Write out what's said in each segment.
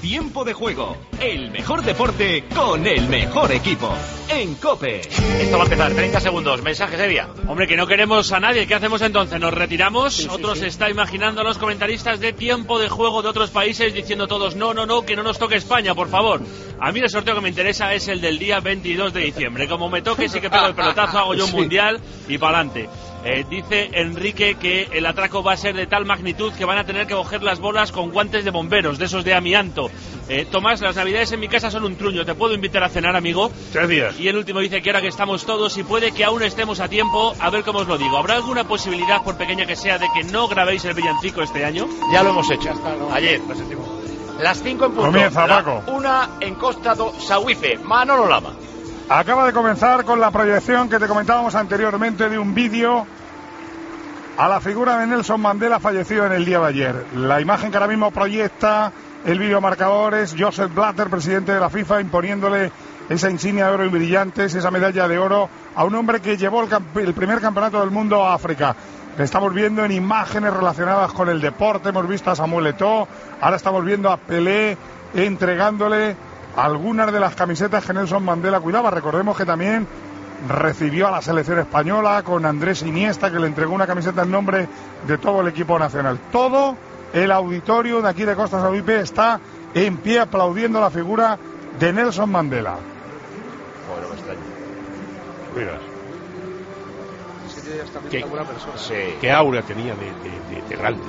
Tiempo de juego, el mejor deporte con el mejor equipo. En COPE. Esto va a empezar, 30 segundos, mensaje Sevilla. Hombre, que no queremos a nadie, ¿qué hacemos entonces? ¿Nos retiramos? Sí, Otros se está imaginando a los comentaristas de Tiempo de Juego de otros países diciendo todos, no, que no nos toque España, por favor. A mí el sorteo que me interesa es el del día 22 de diciembre. Como me toque, sí que pego el pelotazo, hago yo un mundial y para adelante. Dice Enrique que el atraco va a ser de tal magnitud que van a tener que coger las bolas con guantes de bomberos, de esos de amianto. Tomás, las navidades en mi casa son un truño, ¿te puedo invitar a cenar, amigo? 3 días. Y el último dice que ahora que estamos todos y puede que aún estemos a tiempo, a ver cómo os lo digo. ¿Habrá alguna posibilidad, por pequeña que sea, de que no grabéis el villancico este año? Ya lo hemos hecho. Ayer. Las 5 en punto. Comienza, Paco. Una en Costa do Sauípe. Manolo Lama. Acaba de comenzar con la proyección que te comentábamos anteriormente de un vídeo a la figura de Nelson Mandela fallecido en el día de ayer. La imagen que ahora mismo proyecta el vídeo marcador es Joseph Blatter, presidente de la FIFA, imponiéndole esa insignia de oro y brillantes, esa medalla de oro a un hombre que llevó el primer campeonato del mundo a África. Le estamos viendo en imágenes relacionadas con el deporte, hemos visto a Samuel Eto'o, ahora estamos viendo a Pelé entregándole algunas de las camisetas que Nelson Mandela cuidaba. Recordemos que también recibió a la selección española con Andrés Iniesta, que le entregó una camiseta en nombre de todo el equipo nacional. Todo el auditorio de aquí de Costa Sauípe está en pie aplaudiendo la figura de Nelson Mandela. Bueno, me extraño. Mira. Qué aura tenía de grande.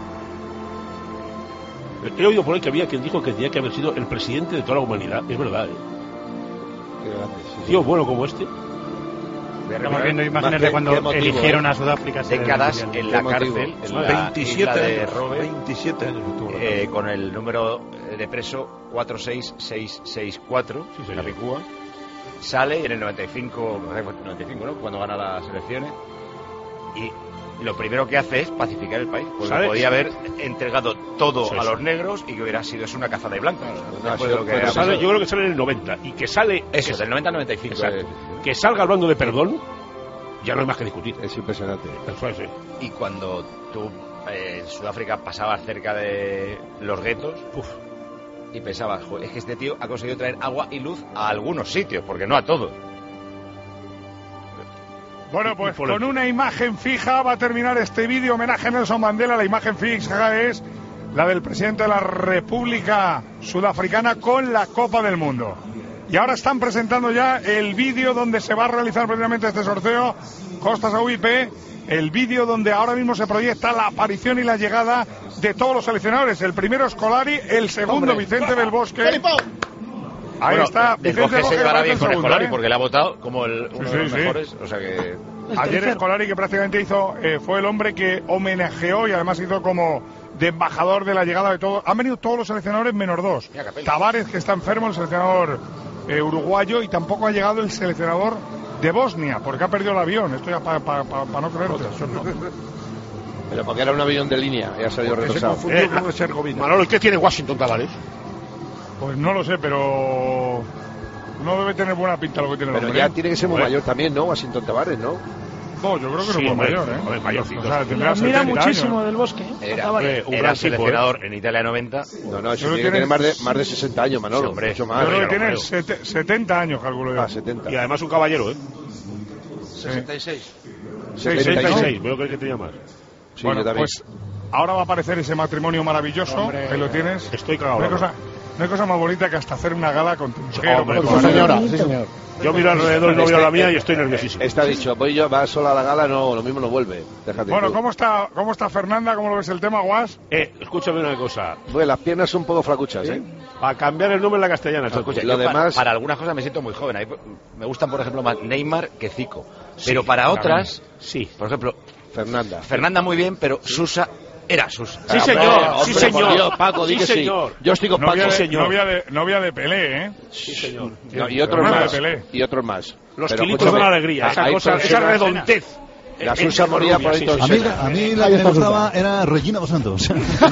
He oído por ahí que había quien dijo que tenía que haber sido el presidente de toda la humanidad. Es verdad, Qué grande, sí. Tío bueno como este. Estamos viendo imágenes de cuando eligieron a Sudáfrica. Décadas en la cárcel, en la 27 isla de años, Robben, 27 años estuvo la cárcel. con el número de preso 46664, Sí, la Picúa. Sale en el 95, ¿no? Cuando gana las elecciones. Y lo primero que hace es pacificar el país. Porque ¿sabes? podía haber entregado todo Sí, a sí. los negros y que hubiera sido eso una caza de blancas. Pero sale, yo creo que sale en el 90 y que sale Eso, del 90 al 95. exacto, que salga hablando de perdón, ya no hay más que discutir. Es impresionante. Eso es, sí. Y cuando tú en Sudáfrica pasabas cerca de los guetos, y pensabas, es que este tío ha conseguido traer agua y luz a algunos sitios, porque no a todos. Bueno, pues con una imagen fija va a terminar este vídeo homenaje a Nelson Mandela. La imagen fija es la del presidente de la República Sudafricana con la Copa del Mundo. Y ahora están presentando ya el vídeo donde se va a realizar precisamente este sorteo, Costa Sauípe, el vídeo donde ahora mismo se proyecta la aparición y la llegada de todos los seleccionadores. El primero es Scolari, el segundo Vicente del Bosque. Ahí está, Del Vicente Bosque del se Bosque llevará parece bien el con segundo, Scolari, porque le ha votado como uno de los Sí. mejores, o sea que... Ayer Scolari, que prácticamente hizo, fue el hombre que homenajeó y además hizo como de embajador de la llegada de todos. Han venido todos los seleccionadores menos dos. Tavares, que está enfermo, el seleccionador uruguayo, y tampoco ha llegado el seleccionador de Bosnia, porque ha perdido el avión. Esto ya para no creerte. Pero porque era un avión de línea, ya se había retrasado. Manolo, ¿y qué tiene Washington Tavares? Pues no lo sé, pero no debe tener buena pinta lo que tiene el Pero hombre. ya tiene que ser muy mayor también, ¿no? Washington Tavares, ¿no? No, yo creo que Sí, no es hombre, mayor, ¿eh? hombre, mayorcito. O sea, tendrá Mira 70 muchísimo años. del Bosque. Era un era gran tipo, seleccionador en Italia 90. No, eso Pero tiene que tiene- tener más de 60 años, Manolo. Sí, hombre. Mucho Yo más. creo que creo. tiene 70 años, calculo yo. Ah, 70. Y además un caballero, ¿eh? 66. 66, veo que tenía más. Sí, Bueno, yo también. pues ahora va a aparecer ese matrimonio maravilloso. Ahí lo tienes. Estoy cagado. No hay cosa más bonita que hasta hacer una gala con tu mujer. Hombre, con tu con marido. señora, sí, señor. Yo miro alrededor y no veo la mía y estoy nerviosísimo. Está dicho, voy yo, va sola a la gala, no, lo mismo no vuelve. Déjate. Bueno, tú. ¿cómo está Fernanda? ¿Cómo lo ves el tema, Guas? Escúchame una cosa. Bueno, las piernas son un poco flacuchas, ¿eh? Para cambiar el nombre en la castellana, chaval. Escucha, Lo yo demás- para algunas cosas me siento muy joven. Ahí me gustan, por ejemplo, más Neymar que Zico. Pero para otras, Sí. por ejemplo, Fernanda. Fernanda muy bien, pero Susa era Susa. Sí, señor. Hombre, Sí, por señor. Dios, Paco, di Sí, que sí. señor. Yo estoy con Novia Paco. de, novia de Pelé, ¿eh? Sí, señor. No, y otros Hermana más. de Pelé. Y otros más. Los Pero kilitos de escúchame, la alegría. Esa hay cosa, esa personas- redondez. La Susa moría por ahí todo A mí la que me gustaba era Regina dos Santos.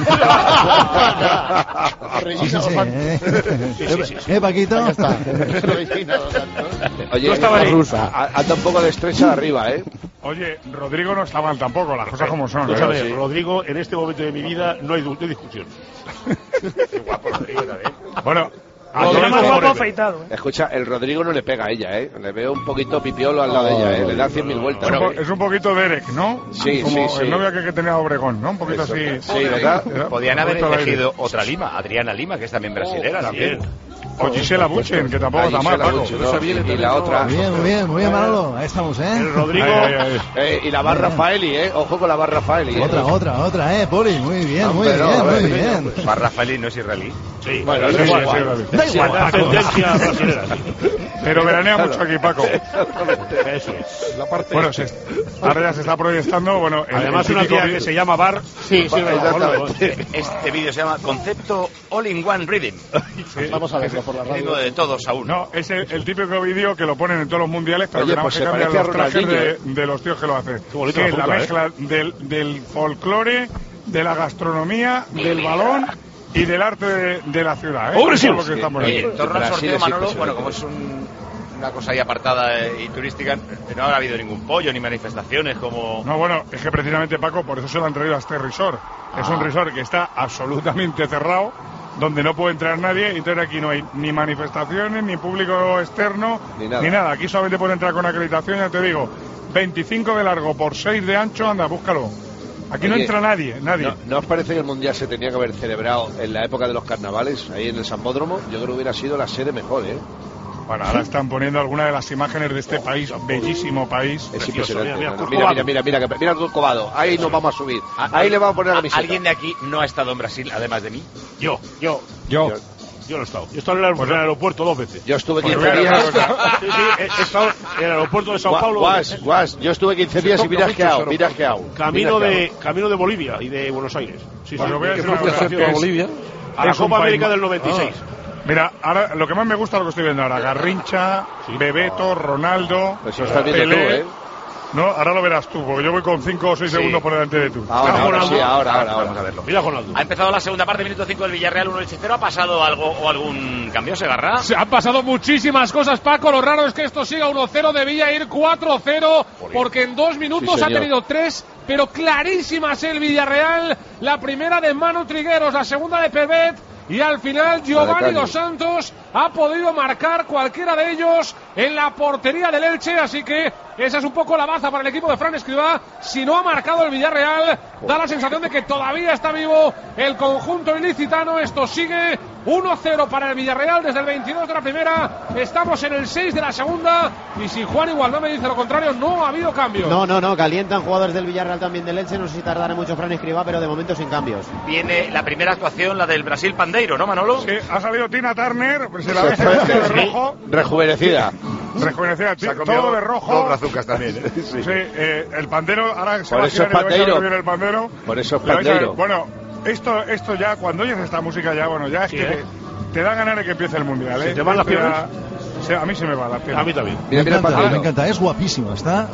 Regina Sí, dos sí. Paquito? Oye, Yo estaba ahí. anda un poco de estrecha arriba, ¿eh? Oye, Rodrigo no está mal tampoco, las cosas como son. Escúchame, Rodrigo, en este momento de mi vida no hay discusión. Qué guapo Rodrigo también. Bueno, más guapo afeitado. Escucha, el Rodrigo no le pega a ella, ¿eh? Le veo un poquito pipiolo al lado de ella, ¿eh? Le da 100.000 vueltas. Bueno, es un poquito Derek, ¿no? Sí, como sí. el novio que tenía Obregón, ¿no? Un poquito eso, así. Sí, ¿verdad? Podían haber elegido otra Lima, Adriana Lima, que es también brasilera. También. O Gisela Buchen, que tampoco está mal, Paco. Y la otra. Muy bien, Manolo. Ahí estamos, ¿eh? El Rodrigo. Y la barra Rafaeli, ¿eh? Ojo con la barra Rafaeli. Otra, Poli. Muy bien. Bar Rafaeli no es israelí. Sí, bueno, da igual. Da igual, la tendencia brasilera. Pero veranea mucho aquí, Paco. Eso es. Bueno, ahora ya se está proyectando. Bueno, además, una tía que se llama Bar. Sí, exactamente. Este vídeo se llama Concepto All-in-One Rhythm. Vamos a verlo por la radio. Ritmo de todos a uno. No, es el típico vídeo que lo ponen en todos los mundiales, pero oye, que nada más pues que cambian se los parece a trajes de los tíos que lo hacen. bonito Que es la la fruta, mezcla del folclore, de la gastronomía, del balón y del arte de la ciudad. ¡Hombre, sí! Eso es lo que estamos Oye, viendo. en torno al Brasil sorteo, es Manolo, impresionante. bueno, como es una cosa ahí apartada y turística, no habrá habido ningún pollo ni manifestaciones como... No, bueno, es que precisamente, Paco, por eso se lo han traído a este resort. Es un resort que está absolutamente cerrado, donde no puede entrar nadie, y entonces aquí no hay ni manifestaciones, ni público externo, ni nada. Aquí solamente puede entrar con acreditación, ya te digo, 25 de largo por 6 de ancho, anda, búscalo. Aquí no entra nadie. ¿No os parece que el Mundial se tenía que haber celebrado en la época de los carnavales, ahí en el Sambódromo? Yo creo que hubiera sido la sede mejor, ¿eh? Bueno, ahora están poniendo algunas de las imágenes de este país, bellísimo país. Es impresionante. Mira, Mira el Corcovado. Ahí nos vamos a subir. Ahí le vamos a poner la camiseta. ¿Alguien de aquí no ha estado en Brasil, además de mí? Yo no he estado. Yo he estado en el aeropuerto 2 veces. Yo estuve 15 días. Sí, he estado en el aeropuerto de Sao Paulo. Guas. Yo estuve 15 días y mira que hago. Camino de Bolivia y de Buenos Aires. Sí, Pues lo voy a decir una fue cosa, a Bolivia. A la es un Copa país América del 96. Mira, ahora lo que más me gusta es lo que estoy viendo ahora. Garrincha, Bebeto, Ronaldo, Eso estás viendo tú, Pelé. ¿eh? No, ahora lo verás tú, porque yo voy con 5 o 6 segundos por delante de tú. Ahora. Vamos a verlo. Mira, Ronaldo. Ha empezado la segunda parte, minuto 5 del Villarreal, 1-0. ¿Ha pasado algo o algún cambio, Segarra? Se han pasado muchísimas cosas, Paco. Lo raro es que esto siga 1-0. Debía ir 4-0, porque en 2 minutos Sí, ha señor. tenido 3, pero clarísimas el Villarreal. La primera de Manu Trigueros, la segunda de Pebet. Y al final Giovanni Dos Santos ha podido marcar cualquiera de ellos en la portería del Elche, así que esa es un poco la baza para el equipo de Fran Escribá. Si no ha marcado el Villarreal, da la sensación de que todavía está vivo el conjunto ilicitano. Esto sigue 1-0 para el Villarreal desde el 22 de la primera. Estamos en el 6 de la segunda, y si Juan igual no me dice lo contrario, no ha habido cambios. No, calientan jugadores del Villarreal, también del Elche. No sé si tardará mucho Fran Escribá, pero de momento sin cambios. Viene la primera actuación, la del Brasil Pandeiro, ¿no, Manolo? Sí, ha salido Tina Turner, pues se la ve de rojo. Rejuvenecida. Todo de rojo. Dos brazucas también. Sí, el pandero, ahora se Por va a eso es girar y vais a ver Pandeiro. bien el pandero. Por eso es Le vais a ver. Pandeiro. Bueno, esto ya, cuando oyes esta música ya, bueno, ya es que te da ganas de que empiece el Mundial, ¿eh? ¿Se te van las piernas? Sí, a mí se me van las piernas. A mí también. Me encanta, es guapísima, está.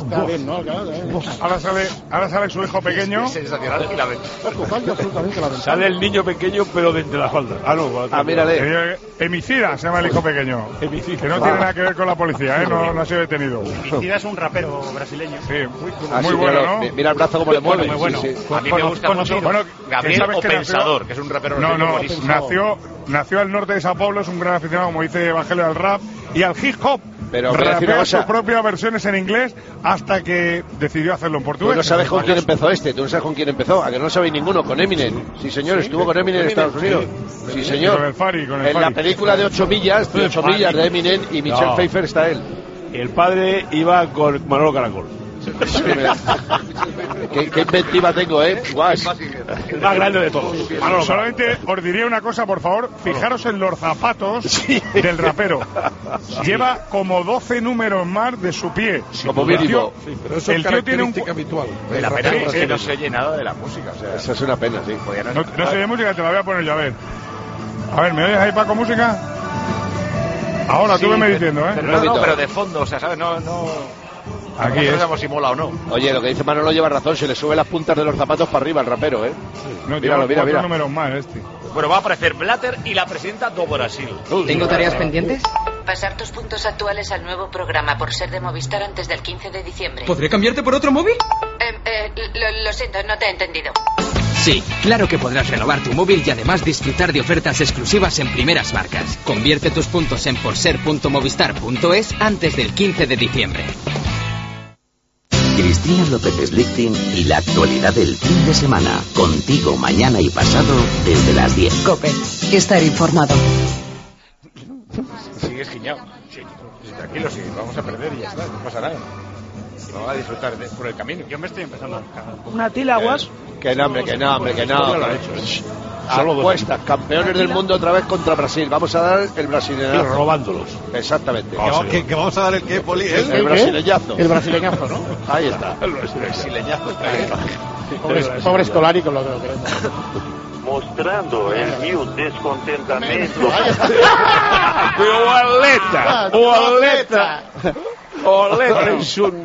Ahora sale su hijo pequeño. Sensacional. Sale el niño pequeño, pero de entre la falda. Mírale. Emicida se llama el hijo pequeño. Que no tiene nada que ver con la policía, ¿eh? No ha sido detenido. Emicida es un rapero brasileño. Sí, muy bueno, ¿no? Mira el brazo como le mueve. Muy bueno. Sí. A mí me gusta mucho Gabriel ¿sabes o que nació? Pensador, que es un rapero No, buenísimo. nació al norte de Sao Paulo, es un gran aficionado, como dice Evangelio, al rap y al hip hop. Pero voy a decir una rapea cosa. sus propias versiones en inglés hasta que decidió hacerlo en portugués. Tú no sabes con quién empezó tú no sabes con quién empezó, a que no lo sabéis ninguno, con Eminem. Sí, señor, estuvo con Eminem en Estados Unidos. Sí, señor. Con el Fari, En la película de 8 millas de Eminem y Michelle Pfeiffer está él. El padre iba con Manolo Caracol. Qué inventiva tengo, Guas. El más grande de todos. Manolo Solamente os diría una cosa, por favor. Fijaros en los zapatos del rapero. Lleva como 12 números más de su pie. Como mínimo. El tío tiene un... La pena es que no se oye nada de la música. O sea, Esa es una pena, sí. No se oye música, te la voy a poner yo, a ver. A ver, ¿me oyes ahí, Paco, música? Ahora, tú me diciendo, ¿eh? pero de fondo, o sea, ¿sabes? No Aquí no es. sabemos si mola o no. Oye, lo que dice Manolo lleva razón, se le sube las puntas de los zapatos para arriba al rapero, No, Míralo, mira. mira. números más este. Bueno, va a aparecer Blatter y la presidenta do Brasil. ¿Tengo tareas pendientes? Pasar tus puntos actuales al nuevo programa por ser de Movistar antes del 15 de diciembre. ¿Podré cambiarte por otro móvil? Lo siento, no te he entendido. Sí, claro que podrás renovar tu móvil y además disfrutar de ofertas exclusivas en primeras marcas. Convierte tus puntos en porser.movistar.es antes del 15 de diciembre. Cristina López Slichting y la actualidad del fin de semana. Contigo mañana y pasado desde las 10. COPE. Estar informado. Sigues guiñado. Sí. Tranquilo, sí, vamos a perder y ya está, no pasa nada. Y vamos a disfrutar por el camino. Yo me estoy empezando a cagar. ¿Una tila, Aguas? Que no, hombre, que no, hombre, que no. Lo ha hecho, Apuestas, campeones del mundo otra vez contra Brasil. Vamos a dar el brasileñazo. Robándolos. Exactamente. ¿Que vamos a dar el qué, Poli? El brasileñazo. El brasileñazo, ¿no? Ahí está. El brasileñazo. Pobre Scolari con lo que lo queremos. Mostrando el mío descontentamento. Oleta es un...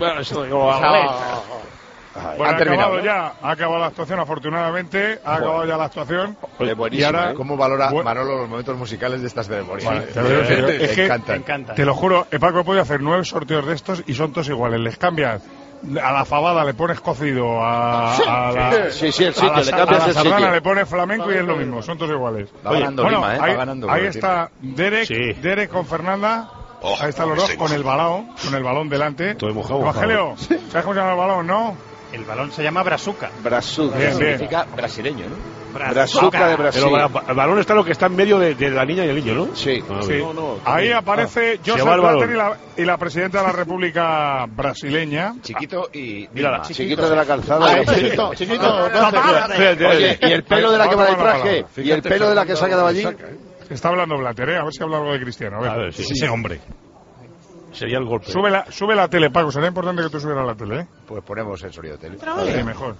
Bueno, ha acabado la actuación, afortunadamente. Ha acabado ya la actuación. Y ahora, ¿cómo valora Manolo los momentos musicales de estas ceremonias? Bueno, te lo digo en serio, es que, encanta. Te lo juro, Paco, he podido hacer 9 sorteos de estos y son todos iguales. Les cambias a la fabada, le pones cocido, a la sardana le pones flamenco y es lo mismo. Son todos iguales. Va ganando Lima, va ganando. Ahí está Derek con Fernanda. Ahí están los dos con el balón delante. Todo mojado. Evangelio, ¿sabes cómo se llama el balón, no? El balón se llama Brazuca. Brazuca. Bien. Significa brasileño, ¿no? Brazuca de Brasil. Pero el balón está lo que está en medio de la niña y el niño, ¿no? Sí. Sí. Ahí aparece Joseph Blatter y la presidenta de la República Brasileña. Chiquito y... Mírala. Chiquito de la calzada. Chiquito. Oye, y el pelo de la que va de traje. Y el pelo de la que se ha quedado allí. Está hablando Blatter, a ver si habla algo de Cristiano. A ver, sí. Ese hombre. Sería el golpe. Sube la tele, Paco. Sería importante que tú subieras la tele, ¿eh? Pues ponemos el sonido de tele. Sí, mejor.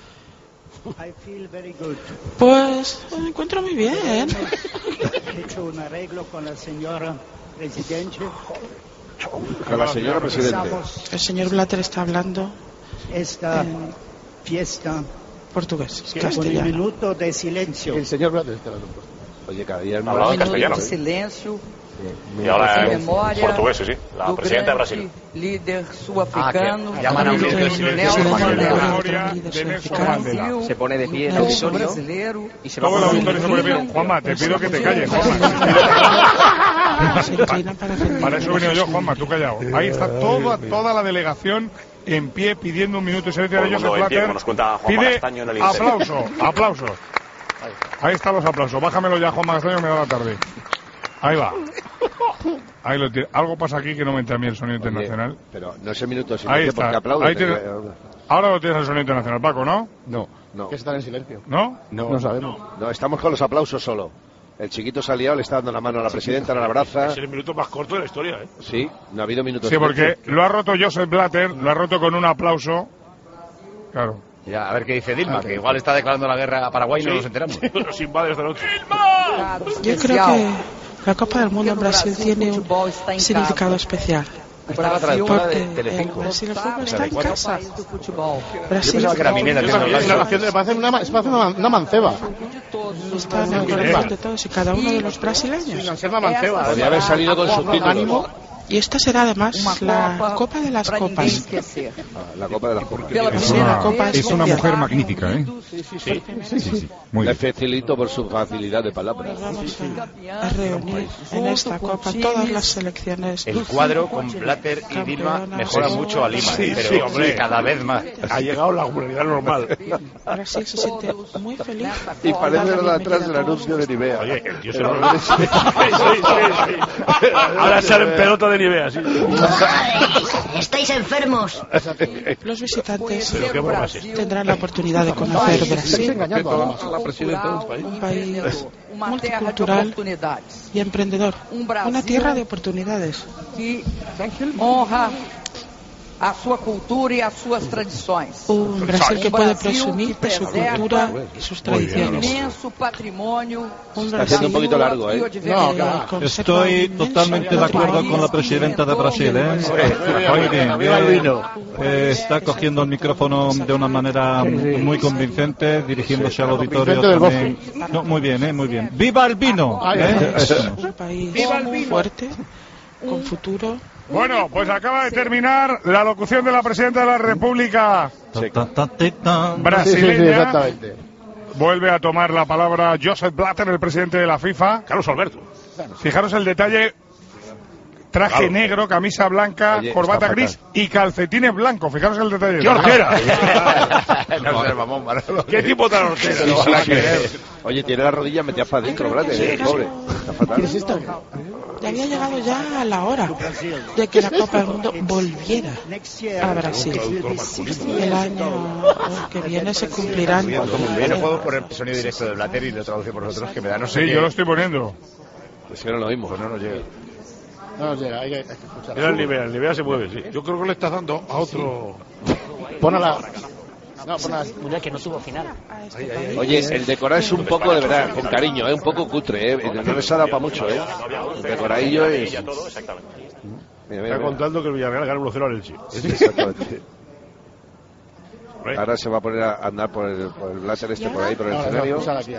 Pues me encuentro muy bien. He hecho un arreglo con la señora presidente. Con la señora presidente. El señor Blatter está hablando esta fiesta portugués, un castellano. minuto de silencio. El señor Blatter está hablando. Oye, cada día es más. Hablaba castellano. De silencio. Y ahora en en memoria portugués, sí. La presidenta de Brasil. Líder sudafricano. Llaman a un líder Nelson Mandela. Se pone de pie el auditorio y se va Todo el auditorio se pone de pie. Juanma, te pido que te calles, Juanma. Para eso he venido yo, Juanma, tú callado. Ahí está toda la delegación en pie pidiendo un minuto de silencio de ellos. Pide aplausos. Ahí están los aplausos. Bájamelo ya, Juanma Castaño, me da la tarde. Ahí va. Ahí lo tiene. Algo pasa aquí que no me entra a mí el sonido internacional. Pero no es el minuto de Ahí silencio está. porque aplaude. Ahora lo tienes el sonido internacional, Paco, ¿no? No. Que están en silencio. ¿No? No sabemos. No, estamos con los aplausos solo. El chiquito se ha liado, le está dando la mano a la presidenta, la abraza. Es el minuto más corto de la historia, ¿eh? Sí, no ha habido minutos. Sí, porque lo ha roto Joseph Blatter, lo ha roto con un aplauso. Claro. Ya, a ver qué dice Dilma, que igual está declarando la guerra a Paraguay y no nos enteramos. Los invades de noche. Yo creo que la Copa del Mundo en Brasil tiene un significado especial. Está la traductora de Porque Telecinco. en Brasil el fútbol está en casa. Brasil. Yo pensaba que era minera. Parece una manceba. Está en el corazón de todos y cada uno de los brasileños. Podría haber salido con subtítulos. Y esta será además la Copa de las Copas. La Copa de las Copas. Es una mujer magnífica, ¿eh? Sí. Muy Le bien. felicito por su facilidad de palabras. Nos vamos a reunir en esta Copa todas las selecciones. El cuadro con Blatter y Dilma mejora mucho a Lima, pero hombre. cada vez más. Ha llegado la regularidad normal. Brasil se siente muy feliz. Y parece lo de atrás del anuncio de Nivea. Oye, el tío se lo... Ahora salen pelota de Nivea, sí. Estáis enfermos. Los visitantes tendrán la oportunidad de conocer Brasil, un país multicultural y emprendedor, una tierra de oportunidades. Honra a su cultura y a sus tradiciones. Un Brasil que puede presumir de su cultura y sus tradiciones. Inmenso patrimonio. Está haciendo un poquito largo, ¿eh? Estoy totalmente de acuerdo con la presidenta de Brasil, ¿eh? Muy bien. Está cogiendo el micrófono de una manera muy convincente, dirigiéndose al auditorio también. No, muy bien, muy bien. ¡Viva el vino! Es un país muy fuerte con futuro. Bueno, pues acaba de terminar la locución de la presidenta de la República brasileña. Sí, exactamente. Vuelve a tomar la palabra Josep Blatter, el presidente de la FIFA. Carlos Alberto. Fijaros el detalle. Traje negro, camisa blanca, Oye, corbata gris y calcetines blancos. Fijaros el detalle. ¡Qué hortera! ¿Qué tipo tan hortera? Oye, tiene la rodilla metida para adentro, Blatter, pobre. Está fatal. Ya había llegado ya la hora de que la Copa del Mundo volviera a Brasil. Y el año que viene se cumplirán. Yo no puedo poner sonido directo de Blatter y lo traduce por vosotros, que me da no sé Sí, qué. yo lo estoy poniendo. Pues que no lo oímos. Pues no nos llega. No nos llega, hay que escuchar. Mira el nivel se mueve, sí. Yo creo que le estás dando a otro... Pon a la... No, pon a la... Mundial que no tuvo final. Oye, el decorar es un poco, de verdad, con cariño, un poco cutre, no les ha dado para mucho, El decoradillo es... Mira, Está contando que el Villarreal gana 1-0 al Elche. Sí, exactamente. Ahora se va a poner a andar por el Blatter por ahí, por el escenario.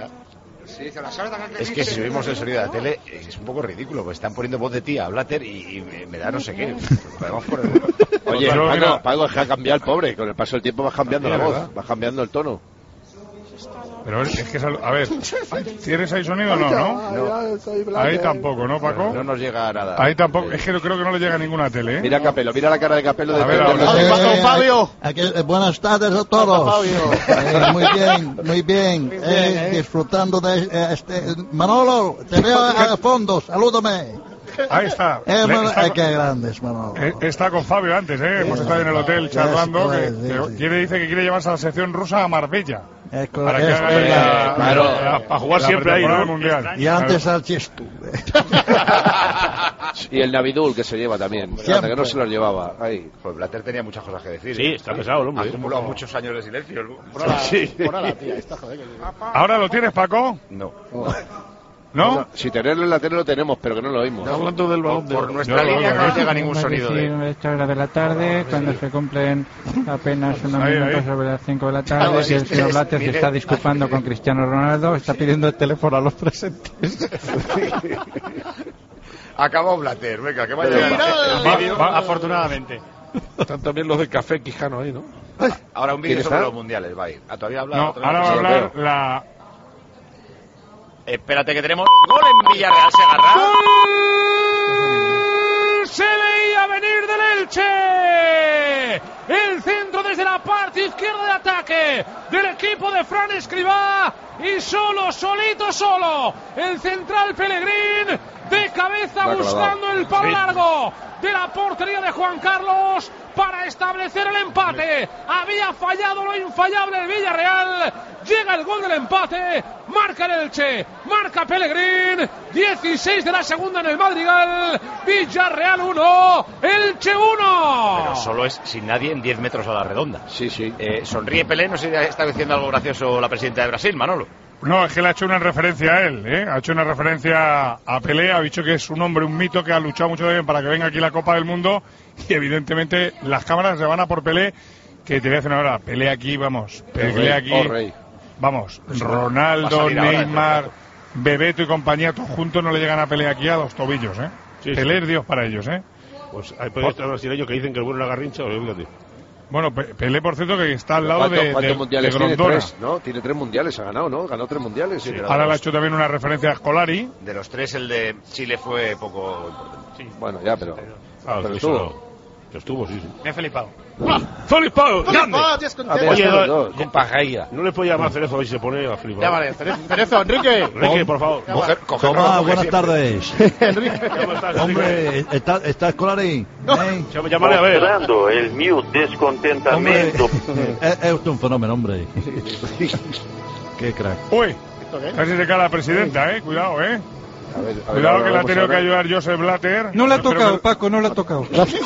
Es que si subimos el sonido de la tele es un poco ridículo, pues están poniendo voz de tía a Blatter y me da no sé qué. Podemos poner... Oye, Paco, es que ha cambiado el pobre, con el paso del tiempo vas cambiando la voz, vas cambiando el tono. Pero es que, a ver, ¿tienes ahí sonido o no? ¿No? Ahí tampoco, ¿no, Paco? No nos llega nada. Ahí tampoco, es que creo que no le llega a ninguna tele, ¿eh? Mira a Capello, mira la cara de Capello de Fabio. Buenas tardes a todos. Muy bien. Disfrutando de Manolo, te veo al fondo, salúdame. Ahí está. Qué grandes, Manolo. Está con Fabio antes, ¿eh? Hemos estado en el hotel charlando. Dice que quiere llevarse a la sección rusa a Marbella. Para que para jugar siempre ahí, ¿no? Mundial. Y antes al Chestu. Y el Navidul que se lleva también. Fíjate que no se los llevaba. Ahí. Pues Blatter tenía muchas cosas que decir. Sí, está pesado el hombre. Ha acumulado muchos años de silencio. ¿Ahora lo tienes, Paco? No. ¿No? Si tenerlo en la tele lo tenemos, pero que no lo oímos. Hablando del balón por nuestra línea no nos llega ningún sonido de... 8 horas de la tarde, cuando se cumplen apenas unos minutos sobre las 5 de la tarde, y el señor Blatter se está disculpando con Cristiano Ronaldo, está pidiendo el teléfono a los presentes. Acabó Blatter, venga, que vaya el vídeo. Afortunadamente. Están también los de Café Quijano ahí, ¿no? Ahora un vídeo sobre los mundiales, va a ir. ¿Todavía habla? No, ahora va a hablar la... Espérate que tenemos gol en Villarreal, Segarra. ¡Gol! Se veía venir del Elche. El centro desde la parte izquierda de ataque del equipo de Fran Escribá. Y solo, el central Pellegrín de cabeza buscando el palo largo de la portería de Juan Carlos para establecer el empate. Había fallado lo infallable el Villarreal. Llega el gol del empate. Marca el Elche, marca Pellegrín. 16 de la segunda en el Madrigal. Villarreal 1, Elche 1. Pero solo es sin nadie en 10 metros a la redonda. Sí. Sonríe Pelé, no sé si está diciendo algo gracioso la presidenta de Brasil, Manolo. No, es que le ha hecho una referencia a él, ¿eh? Ha hecho una referencia a Pelé, ha dicho que es un hombre, un mito, que ha luchado mucho bien para que venga aquí la Copa del Mundo, y evidentemente las cámaras se van a por Pelé, que te voy a decir ahora, Pelé aquí, vamos, Pelé aquí, vamos, Ronaldo, Neymar, Bebeto y compañía, todos juntos no le llegan a Pelé aquí a los tobillos, ¿eh? Sí, Pelé es Dios para ellos, ¿eh? Pues hay periodistas brasileños que dicen que el bueno es la Garrincha, olvídate. Bueno, Pelé, por cierto, que está al lado ¿Cuántos mundiales de tiene? 3, ¿no? Tiene 3 mundiales, ha ganado, ¿no? Ganó 3 mundiales. Sí. Ahora le ha hecho también una referencia a Scolari. De los 3, el de Chile fue poco importante. Sí. Bueno, ya, pero estuvo, sí. Me he flipado. ¡Flipado! Oye, no le puedo llamar a Cerezo y se pone a flipar. Llámale, Cerezo, Enrique, por favor. Toma, buenas tardes. Enrique, ¿Cómo estás, Hombre, ¿está Escolari? Llámale a ver. Mostrando el mío descontentamento. Es usted un fenómeno, hombre. Qué crack. Uy, casi se cae la presidenta, cuidado, Cuidado que la ha tenido que ayudar Josep Blatter. No le ha tocado, Paco, no le ha tocado.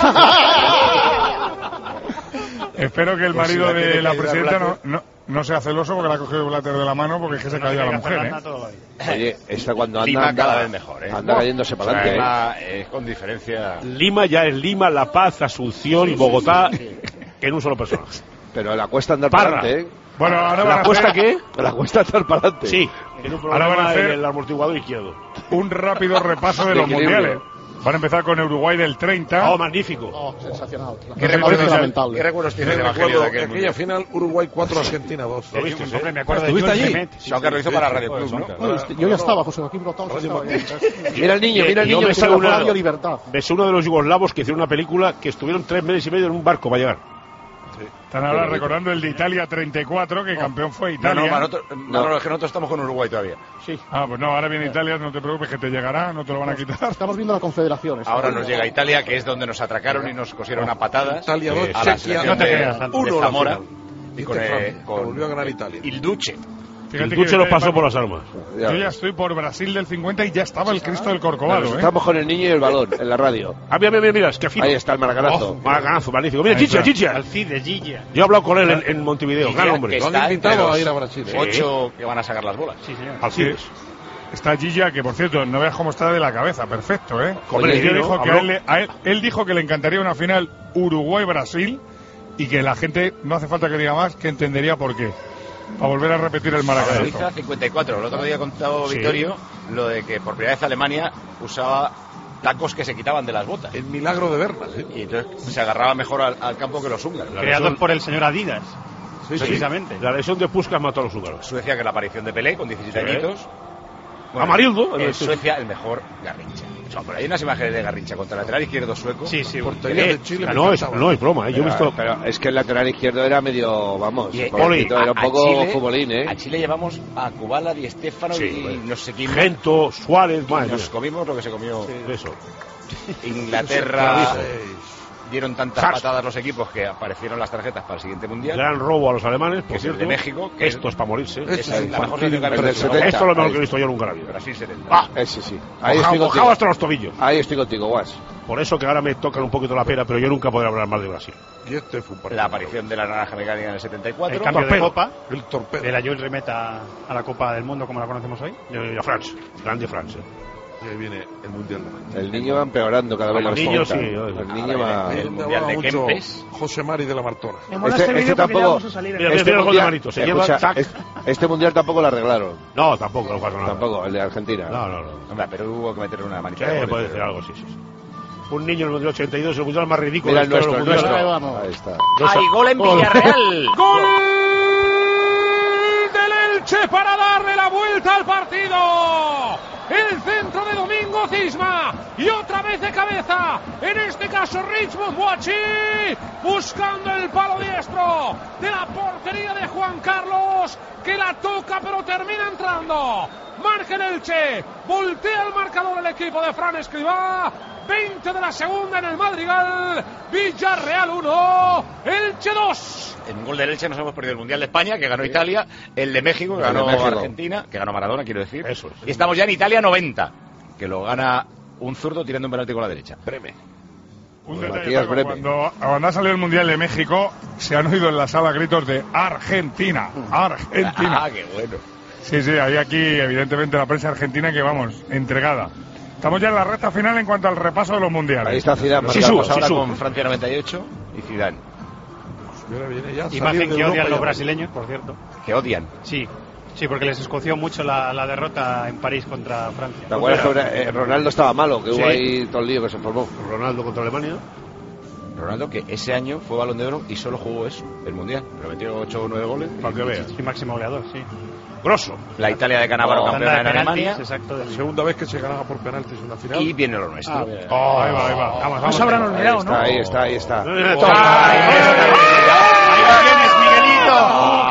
Espero que el marido de la presidenta no sea celoso porque la ha cogido Blatter de la mano, porque es que se caía la mujer, Oye, esta cuando Lima anda cada vez mejor, anda cayéndose para adelante, es con diferencia. Lima ya es Lima, La Paz, Asunción y Bogotá en un solo personaje. Pero la cuesta andar para adelante, Bueno, ahora van ¿La cuesta qué? La cuesta andar para adelante. Sí, tiene un ahora van a problema hacer en el amortiguador izquierdo. un rápido repaso de los mundiales. Van a empezar con Uruguay del 30. Oh, magnífico. Oh, sensacional. ¿Qué recuerdos tiene de Evangelio de aquel aquella final Uruguay 4, Argentina 2? ¿Lo viste? Me acuerdo de allí? Aunque lo hizo para Radio Club, ¿no? Yo ya estaba, José Joaquín Brotón. Mira el niño, me sé uno de los yugoslavos que hicieron una película que estuvieron 3 meses y medio en un barco para llegar. Están ahora recordando el de Italia 34, que campeón fue Italia. No, es que nosotros estamos con Uruguay todavía. Sí. Ah, pues no, ahora viene Italia, no te preocupes que te llegará, no te lo van a quitar. Estamos viendo la Confederaciones. Ahora nos llega Italia, que es donde nos atracaron y nos cosieron a patadas. Italia 2, a la Chequia, selección no te de creas, de Zamora. Y con volvió a ganar Italia. Il Duce. Fíjate el Duce que los pasó por las armas. Yo ya estoy por Brasil del 50 y ya estaba el Cristo del Corcovado. Estamos con el niño y el balón en la radio. Mira, es que fino. Ahí está el maracanazo. Maracanazo, magnífico. Mira, Chicha. Alcide, Gilla. Yo he hablado con él en Montevideo, gran hombre. Lo han invitado a ir a Brasil. 8 que van a sacar las bolas. Sí, señor. Alcides. Está Gilla, que por cierto, no veas cómo está de la cabeza, perfecto, ¿eh? Él dijo que le encantaría una final Uruguay-Brasil y que la gente, no hace falta que diga más, que entendería por qué. A volver a repetir el maracanazo. Suiza 54. El otro día ha contado Vittorio lo de que por primera vez Alemania usaba tacos que se quitaban de las botas. El milagro de Bernal. Y entonces se agarraba mejor al campo que los húngaros. Creados por el señor Adidas. Sí, precisamente. La lesión de Puskás mató a los húngaros. Suecia, que la aparición de Pelé con 17 añitos. Bueno, Amarildo. En Suecia, el mejor Garrincha. Pero hay unas imágenes de Garrincha contra el lateral izquierdo sueco. Sí. Portería de Chile. No es broma, yo he visto. Pero es que el lateral izquierdo era medio, vamos, era un poco Chile, futbolín, ¿eh? A Chile llevamos a Kubala, Di Stéfano y no sé quién. Gento, Suárez, nos comimos lo que se comió. Eso. Inglaterra. Dieron tantas patadas los equipos que aparecieron las tarjetas para el siguiente mundial. Gran robo a los alemanes, por que cierto. Es el de México. Que esto es para morirse. Esa es la mejor selección que ha habido. Esto es lo mejor que he visto yo nunca en la vida. Brasil 70. Ese sí. Ahí estoy contigo. Hasta los tobillos. Ahí estoy contigo, Guas. Por eso que ahora me tocan un poquito la pera, pero yo nunca podré hablar más de Brasil. Y este fue un la aparición de la naranja mecánica en el 74. El cambio de copa. El torpedo. De la Jules remeta a la Copa del Mundo como la conocemos hoy. Y a France. Grande France. Y ahí viene el Mundial de El niño va empeorando cada vez más. El niño sí. El niño va... El Mundial de Kempes. José Mari de la Martora. Este tampoco... Este mundial tampoco lo arreglaron. No, tampoco lo pasó nada. Tampoco, el de Argentina. No. Hombre, pero hubo que meterle una manita. Puede decir algo, sí. Un niño en el Mundial 82, el mundial más ridículo. Mira el nuestro. Ahí está. ¡Hay gol en Villarreal! ¡Gol del Elche para darle la vuelta al partido! El centro de Domingo Cisma y otra vez de cabeza, en este caso Richmond Boachí, buscando el palo diestro de la portería de Juan Carlos, que la toca pero termina entrando. Marca el Elche, voltea el marcador el equipo de Fran Escribá. 20 de la segunda en el Madrigal. Villarreal 1, Elche 2. En un gol del Elche nos hemos perdido el Mundial de España, que ganó Italia, el de México, que ganó Argentina, que ganó Maradona, quiero decir. Eso es. Y estamos ya en Italia 90, que lo gana un zurdo tirando un penalti con la derecha. Breme. Un detalle, cuando ha salido el Mundial de México, se han oído en la sala gritos de Argentina. Ah, qué bueno. Sí, hay aquí, evidentemente, la prensa argentina que, vamos, entregada. Estamos ya en la recta final en cuanto al repaso de los mundiales. Ahí está Zidane. Vamos ahora con Francia 98 y Zidane. Imagen que odian los brasileños, por cierto. ¿Que odian? Sí, porque les escoció mucho la derrota en París contra Francia. ¿Te acuerdas que Ronaldo estaba malo? Que hubo ahí todo el lío que se formó. Ronaldo contra Alemania. Ronaldo, que ese año fue Balón de Oro y solo jugó eso, el Mundial. Pero metió 8 o 9 goles. Para que veas. Y máximo goleador, sí. Grosso. La Italia de Cannavaro campeona en Alemania. Exacto. La segunda vez que se ganaba por penaltis en la final. Y viene lo nuestro. Ahí va. Vamos. No se habrán olvidado, ¿no? Ahí está. Ahí lo tienes, Miguelito.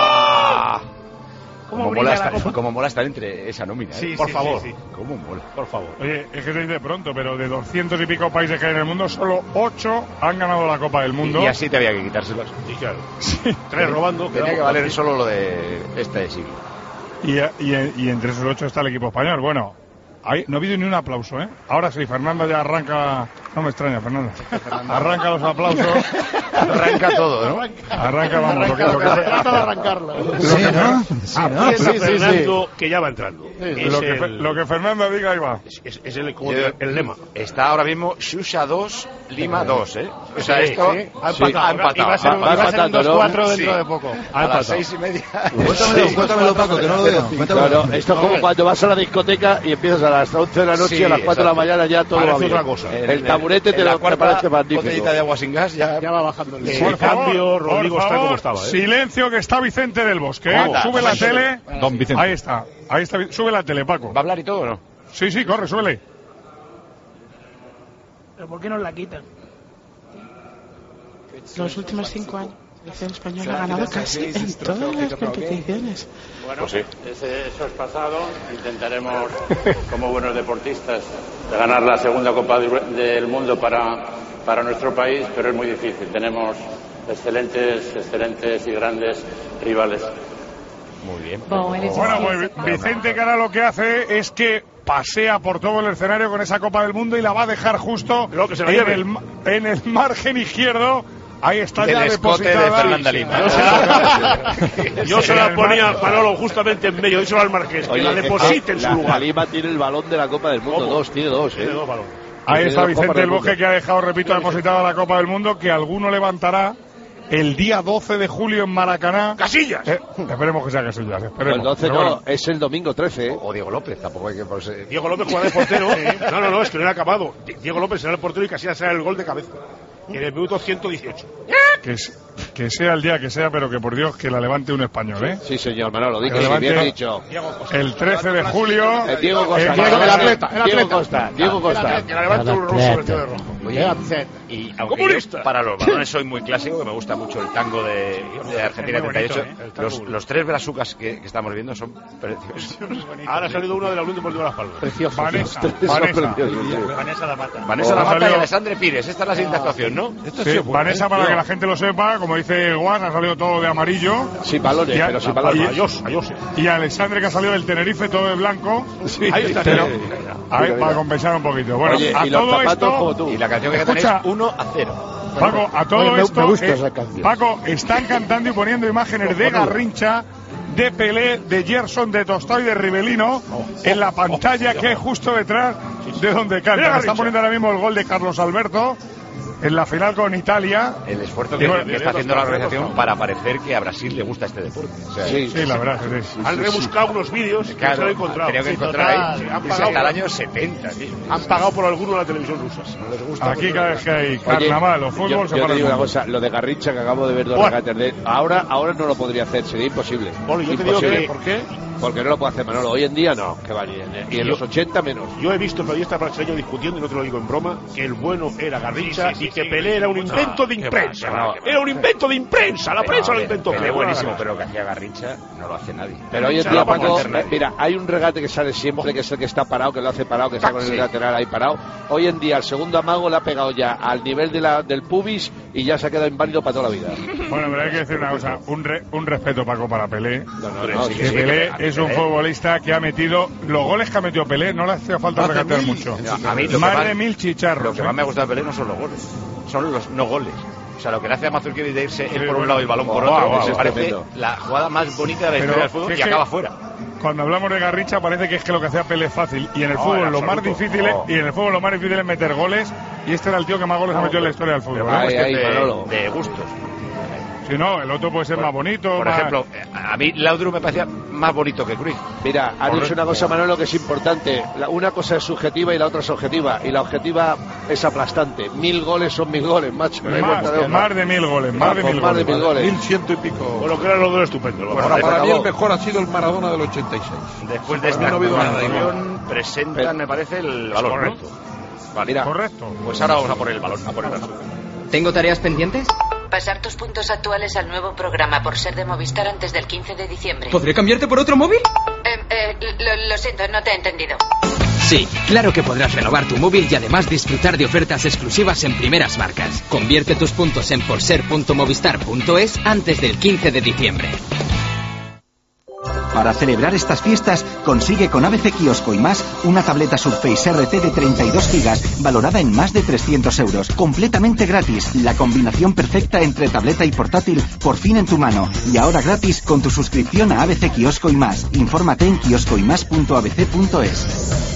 Como mola estar entre esa nómina. Sí, por favor. Sí. Cómo mola. Por favor. Oye, es que se dice pronto, pero de 200 y pico países que hay en el mundo, solo 8 han ganado la Copa del Mundo. Y así te había que quitárselos. Y claro. 3 robando. Tenía que valer solo lo de este siglo. Y entre esos 8 está el equipo español. Bueno, no ha habido ni un aplauso, ¿eh? Ahora sí, Fernando ya arranca No me extraña, Fernando. Arranca los aplausos. Arranca todo, ¿no? Arranca, vamos, lo que Trata de arrancarlo. Fernando, que ya va entrando. Lo que Fernando diga, ahí va. Es el lema. Está ahora mismo Xuxa 2, Lima 2, ¿eh? O sea, esto ha empatado. Y va a ser un 2-4 dentro de poco. A las 6:30. Cuéntamelo, Paco, que no lo veo. Claro, esto es como cuando vas a la discoteca y empiezas a las 11 de la noche y a las 4 de la mañana ya todo va bien. Otra cosa. El taburete te parece magnífico. Botellita de agua sin gas ya va bajando el Por cambio, Rodrigo está como estaba. Silencio, que está Vicente del Bosque. Sube la tele. Don Vicente. Ahí está. Sube la tele, Paco. ¿Va a hablar y todo o no? Sí, corre, súbele. ¿Pero por qué nos la quitan? Los últimos 5 años. La selección española ha ganado casi en todas las competiciones. Bueno, pues eso es pasado. Intentaremos, como buenos deportistas, ganar la segunda Copa del Mundo para nuestro país, pero es muy difícil. Tenemos excelentes y grandes rivales. Muy bien. Bueno, pues Vicente, que ahora lo que hace es que pasea por todo el escenario con esa Copa del Mundo y la va a dejar justo en el margen izquierdo. Ahí está ya depositada. Yo se la ponía a Manolo justamente en medio, díselo al Marqués, que la deposite en su lugar. Lima tiene el balón de la Copa del Mundo, tiene dos balones. Ahí está Vicente del Bosque, que ha dejado, repito, depositada la Copa del Mundo, que alguno levantará el día 12 de julio en Maracaná. ¡Casillas! Esperemos que sea Casillas. El 12 no, es el domingo 13. O Diego López, tampoco hay que ponerse... Diego López juega de portero. No, es que no era acabado. Diego López será el portero y Casillas será el gol de cabeza. En el minuto 118. Que sea el día que sea, pero que por Dios que la levante un español, ¿eh? Sí, señor Manolo, bien dicho. El 13 de julio. Diego Costa. Diego Costa. Que la levante un roso vestido de rojo. Oye, y aunque yo para los balones soy muy clásico, que me gusta mucho el tango de Argentina 38, los tres brazucas que estamos viendo son preciosos. Ahora ha salido uno de la Unión Deportiva de Las Palmas. Precioso. Vanessa La Mata y Alessandre Pires. Esta es la siguiente actuación, ¿no? Sí, Vanessa, para que la gente lo sepa, como dice Juan, ha salido todo de amarillo. Sin balones, pero sin balones. Y Alessandre, que ha salido del Tenerife todo de blanco. Sí, ahí está. Para compensar un poquito. Bueno, oye, a y todo los esto. Como tú. Y la canción que tenéis 1-0. Paco, a todo esto. Me gusta esa canción. Paco, están cantando y poniendo imágenes de Garrincha, de Pelé, de Gerson, de Tostao y de Rivelino en la pantalla que es justo detrás de donde cantan. Están poniendo ahora mismo el gol de Carlos Alberto en la final con Italia. El esfuerzo que está haciendo la organización para parecer que a Brasil le gusta este deporte. O sea, sí, la verdad. Sí. Han rebuscado unos vídeos que no se han encontrado. Creo que encontrar ahí. Han pagado hasta el año 70, tío. Han pagado por alguno en la televisión rusa. No les gusta. Aquí cada vez que hay carnaval o fútbol se yo para. Te digo una cosa, lo de Garrincha que acabo de ver dos regates de ahora no lo podría hacer, sería imposible. Bueno, yo te digo que ¿por qué? Porque no lo puede hacer Manolo. Hoy en día no, que va bien. Y en los 80 menos. Yo he visto periodistas brasileños discutiendo, y no te lo digo en broma, que el bueno era Garrincha y que Pelé era un invento de imprensa. Era un invento de imprensa. La prensa lo inventó. Pelé buenísimo, pero lo que hacía Garrincha no lo hace nadie. Pero hoy en día, Paco, mira, hay un regate que sale siempre, que es el que está parado, que lo hace parado, que está con el lateral ahí parado. Hoy en día, el segundo amago le ha pegado ya al nivel del pubis y ya se ha quedado inválido para toda la vida. Bueno, pero hay que decir una cosa, un respeto, Paco, para Pelé. Que Pelé es un futbolista que ha metido los goles que ha metido Pelé, no le hacía falta regatear mucho. A mí más de 1000 chicharros. Lo que más me gusta de Pelé no son los goles, son los no goles. O sea, lo que le hace a Mazurkiewicz de irse él por un lado y el balón por otro, me parece la jugada más bonita de la historia del fútbol y acaba fuera. Cuando hablamos de Garrincha parece que es que lo que hacía Pelé es fácil, y en el fútbol lo más difícil es meter goles, y este era el tío que más goles ha metido en la historia del fútbol. De gustos. Si no, el otro puede ser más bonito. Por ejemplo, a mí Laudrup me parecía más bonito que Cruyff. Mira, han dicho una cosa, Manolo, que es importante. Una cosa es subjetiva y la otra es objetiva. Y la objetiva es aplastante. 1000 goles son 1000 goles, macho. Más de 1000 goles. Más de 1000 goles. 1100 y pico. Bueno, que eran los dos estupendos. Bueno, para mí el mejor ha sido el Maradona del 86. Después de esta actuación presentan, me parece, el balón. Correcto. Vale, mira. Correcto. Pues ahora vamos a por el balón, a por el balón. ¿Tengo tareas pendientes? Pasar tus puntos actuales al nuevo programa por ser de Movistar antes del 15 de diciembre. ¿Podré cambiarte por otro móvil? Lo siento, no te he entendido. Sí, claro que podrás renovar tu móvil y además disfrutar de ofertas exclusivas en primeras marcas. Convierte tus puntos en porser.movistar.es antes del 15 de diciembre. Para celebrar estas fiestas, consigue con ABC Kiosco y más una tableta Surface RT de 32 GB valorada en más de 300 euros, completamente gratis. La combinación perfecta entre tableta y portátil por fin en tu mano. Y ahora gratis con tu suscripción a ABC Kiosco y más. Infórmate en kioscoymás.abc.es.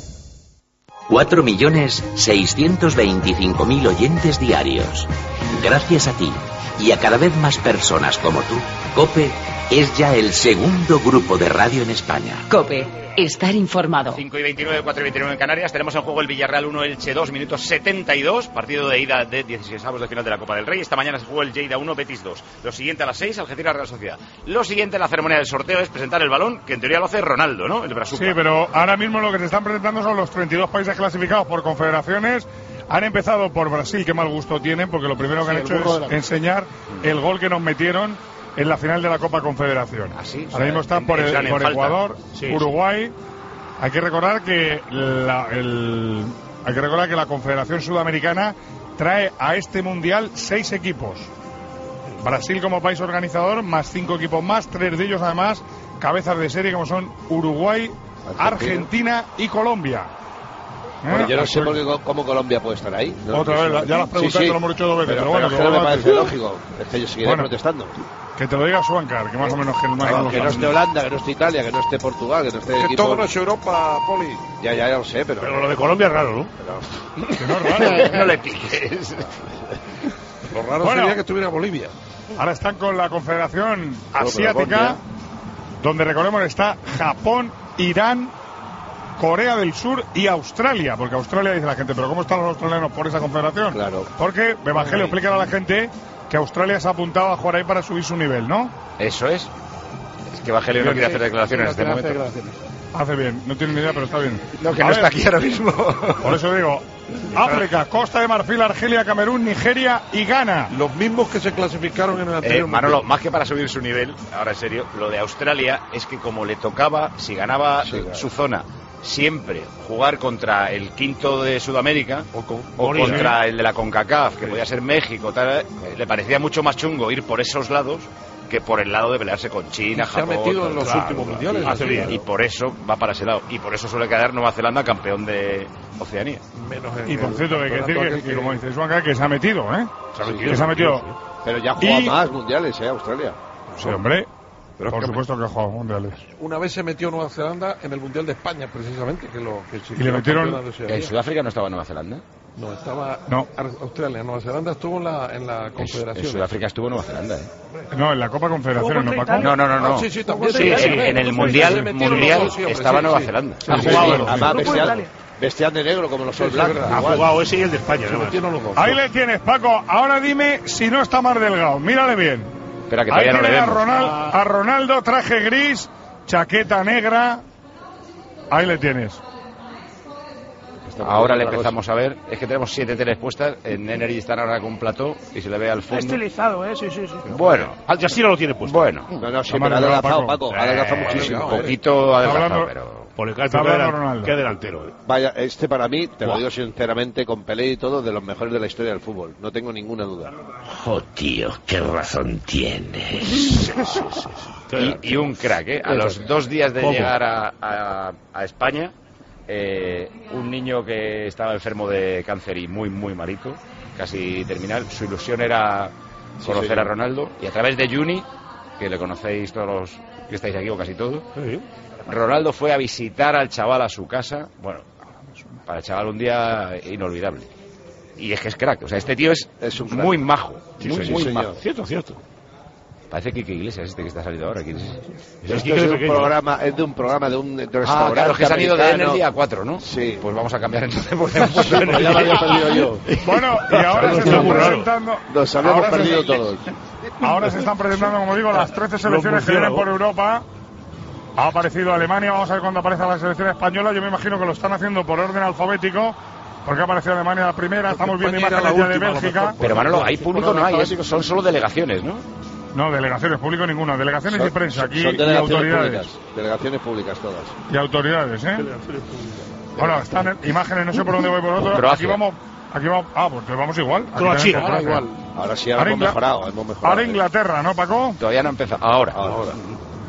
4.625.000 oyentes diarios. Gracias a ti y a cada vez más personas como tú, COPE es ya el segundo grupo de radio en España. COPE, estar informado. 5:29, 4:29 en Canarias. Tenemos en juego el Villarreal 1, Elche 2, minutos 72. Partido de ida de 16avos de final de la Copa del Rey. Esta mañana se jugó el Lleida 1, Betis 2. Lo siguiente a las 6, Algeciras Real Sociedad. Lo siguiente en la ceremonia del sorteo es presentar el balón, que en teoría lo hace Ronaldo, ¿no? El de Brasil. Sí, pero ahora mismo lo que se están presentando son los 32 países clasificados por confederaciones. Han empezado por Brasil, que mal gusto tienen, porque lo primero que han hecho es enseñar el gol que nos metieron en la final de la Copa Confederación. ¿Así? Ahora mismo están por Ecuador, Uruguay. Hay que recordar que la Confederación Sudamericana trae a este mundial 6 equipos. Brasil como país organizador, más 5 equipos más, 3 de ellos además cabezas de serie como son Uruguay, Argentina y Colombia. Bueno, yo no sé cómo Colombia puede estar ahí. No, otra vez, ya las preguntas que lo hemos hecho 2 veces. Pero bueno, que no me parece lógico. Es que yo seguiré protestando. Que te lo diga Suancar, que más o menos que no esté Holanda, que no esté Italia, que no esté Portugal, que no esté que todo no es Europa, Poli. Ya lo sé, pero lo de Colombia es raro, ¿no? Que no es raro. No le piques. Lo raro sería que estuviera Bolivia. Ahora están con la Confederación Asiática, donde recordemos está Japón, Irán, Corea del Sur y Australia, porque Australia dice la gente, pero ¿cómo están los australianos por esa confederación? Claro. Porque Evangelio explica a la gente que Australia se ha apuntado a jugar ahí para subir su nivel, ¿no? Eso es. Es que Evangelio no quiere hacer declaraciones en este momento. Hace bien, no tiene ni idea, pero está bien. No, que no está aquí ahora mismo. Por eso digo, África, Costa de Marfil, Argelia, Camerún, Nigeria y Ghana. Los mismos que se clasificaron en el anterior. Manolo, más que para subir su nivel, ahora en serio, lo de Australia es que como le tocaba, si ganaba su zona, siempre jugar contra el quinto de Sudamérica o contra el de la CONCACAF, que podía ser México, tal, le parecía mucho más chungo ir por esos lados que por el lado de pelearse con China, Japón. Se ha metido en los últimos mundiales. Y por eso va para ese lado. Y por eso suele quedar Nueva Zelanda campeón de Oceanía. Y por cierto, hay que decir que como dice Juanca, que se ha metido, ¿eh? Se ha metido. Pero ya juega más mundiales, Australia. Sí, hombre. Pero por supuesto que ha jugado mundiales. Una vez se metió Nueva Zelanda en el Mundial de España, precisamente. Y le metieron. ¿En Sudáfrica no estaba Nueva Zelanda? No, estaba Australia. Nueva Zelanda estuvo en la Confederación. En Sudáfrica estuvo Nueva Zelanda, ¿eh? No, en la Copa Confederación, ¿no, Paco? No. Sí, también. En el Mundial estaba Nueva Zelanda. Ha jugado, además, vestían de negro como los All Blacks. Ha jugado ese y el de España. Ahí le tienes, Paco. Ahora dime si no está más delgado. Mírale bien. Espera, que ahí todavía no le vemos. A Ronaldo, traje gris, chaqueta negra. Ahí le tienes. Ahora le empezamos a ver. Es que tenemos 7 teles puestas. En Energy están ahora con un plató y se le ve al fondo. Estilizado, ¿eh? Sí. Bueno. Al Jazeera lo tiene puesto. Bueno. No, sí, pero ha adelgazado, Paco. Ha adelgazado muchísimo. Un poquito adelgazado, pero... Qué delantero. Vaya, para mí, te lo digo sinceramente, con Pelé y todo, de los mejores de la historia del fútbol. No tengo ninguna duda. Oh, tío, qué razón tienes. Y un crack, ¿eh? A los 2 días de llegar a España, un niño que estaba enfermo de cáncer y muy, muy malito, casi terminal, su ilusión era conocer a Ronaldo, y a través de Juni, que le conocéis todos los que estáis aquí o casi todos, Ronaldo fue a visitar al chaval a su casa. Bueno, para el chaval un día inolvidable. Y es que es crack, o sea, este tío es muy majo, muy majo. Cierto. Parece que Iglesias que está salido ahora. Es de un programa de un restaurante. Claro, que se han ido de Energy a 4, ¿no? Sí. Pues vamos a cambiar entonces. Porque ya lo había perdido yo. Bueno, y ahora se están presentando. Nos habíamos perdido todos. Ahora se están presentando, como digo, las 13 selecciones que vienen por Europa. Ha aparecido Alemania, vamos a ver cuándo aparece la selección española. Yo me imagino que lo están haciendo por orden alfabético, porque ha aparecido Alemania la primera, estamos viendo imágenes ya de Bélgica. Pero Manolo, ahí público no hay, son solo delegaciones, ¿no? No, delegaciones, público ninguna, delegaciones y prensa aquí son y autoridades. Públicas, delegaciones públicas todas. Y autoridades, ¿eh? Bueno, están imágenes, no sé por dónde voy por otro. Croacia. Aquí vamos, pues vamos igual. Croacia, igual. Ahora sí, hemos mejorado. Ahora Inglaterra, ¿no, Paco? Todavía no ha empezado. Ahora.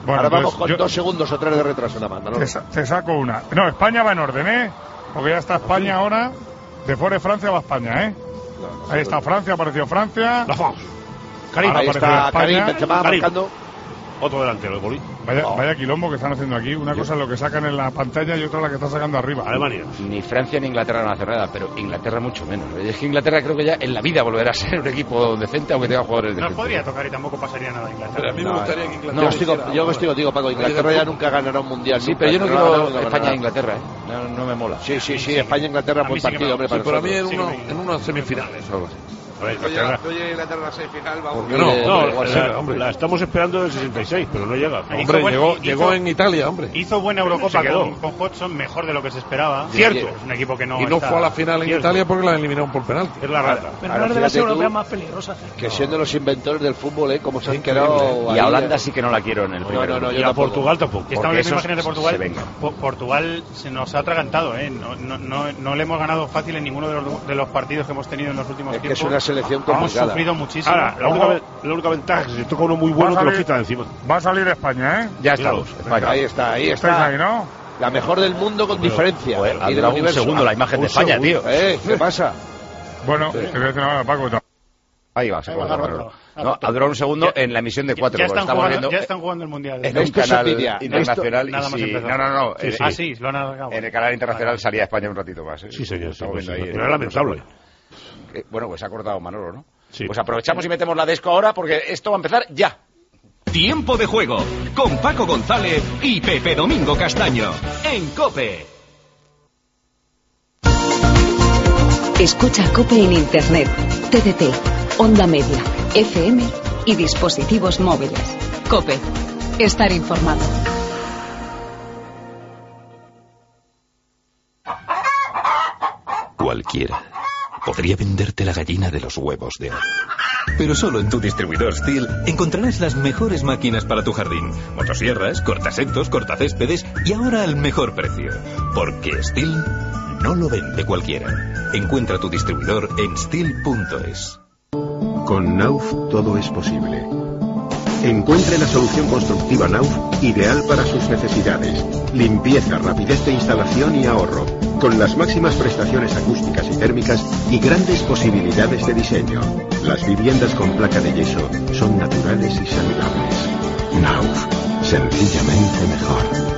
Ahora vamos con 2 segundos o 3 de retraso nada más. Te saco una. No, España va en orden, ¿eh? Porque ya está España ahora. Después de Francia va España, ¿eh? Ahí está Francia, apareció Francia. Karim, ahí está Karim, Benzema marcando. Otro delantero, el Bolí. Vaya quilombo que están haciendo aquí. Una cosa es lo que sacan en la pantalla y otra la que está sacando arriba. Alemania. Ni Francia ni Inglaterra no hacen nada, pero Inglaterra mucho menos. Es que Inglaterra creo que ya en la vida volverá a ser un equipo decente, aunque tenga jugadores decentes. No podría tocar y tampoco pasaría nada a Inglaterra. Pero a mí me gustaría que Inglaterra... Yo estoy contigo, Paco. Inglaterra ya nunca ganará un mundial. Sí, pero yo no quiero España-Inglaterra, No me mola. Sí, España-Inglaterra, buen partido, hombre, para nosotros. Pero a mí en unas semifinales. Oye, Inglaterra semifinal, vamos. Hombre, la estamos esperando del 66, pero no llega. Hombre, llegó en Italia, hombre. Hizo buena Eurocopa con Hodgson, mejor de lo que se esperaba. Cierto. Es un equipo que no. Y no fue a la final en Italia porque la eliminaron por penalti. Es la rata. Pero no es de las europeas más peligrosas. Que siendo los inventores del fútbol, como se han quedado. Y a Holanda sí que no la quiero en el primero. No, y a Portugal tampoco. Estamos viendo imágenes de Portugal. Portugal se nos ha atragantado, No le hemos ganado fácil en ninguno de los partidos que hemos tenido en los últimos tiempos. Es que es una selección complicada. Hemos sufrido muchísimo. Ahora, la única ventaja es que si toca uno muy bueno, te lo quita de encima. Va a salir España, ¿eh? Ya estamos. Ahí está. ¿Estáis ahí, no? La mejor del mundo con diferencia. Ha durado un segundo la imagen de España, tío. ¿Qué pasa? Bueno, te voy a decir nada, Paco. Ahí va, se no, ha durado un segundo en la emisión de 4. Ya están jugando el Mundial. En un canal internacional. Nada más empezar. No. Sí, lo han alargado. En el canal internacional salía España un ratito más. Sí, señor. Pero es lamentable. Bueno, pues ha cortado Manolo, ¿no? Sí. Pues aprovechamos y metemos la desco ahora porque esto va a empezar ya. Tiempo de juego con Paco González y Pepe Domingo Castaño en COPE. Escucha COPE en Internet, TDT, Onda Media, FM y dispositivos móviles. COPE. Estar informado. Cualquiera podría venderte la gallina de los huevos de oro. Pero solo en tu distribuidor STIHL encontrarás las mejores máquinas para tu jardín. Motosierras, cortasetos, cortacéspedes y ahora al mejor precio. Porque STIHL no lo vende cualquiera. Encuentra tu distribuidor en stihl.es. Con Nauf todo es posible. Encuentre la solución constructiva Nauf ideal para sus necesidades. Limpieza, rapidez de instalación y ahorro. Con las máximas prestaciones acústicas y térmicas y grandes posibilidades de diseño. Las viviendas con placa de yeso son naturales y saludables. Nauf, sencillamente mejor.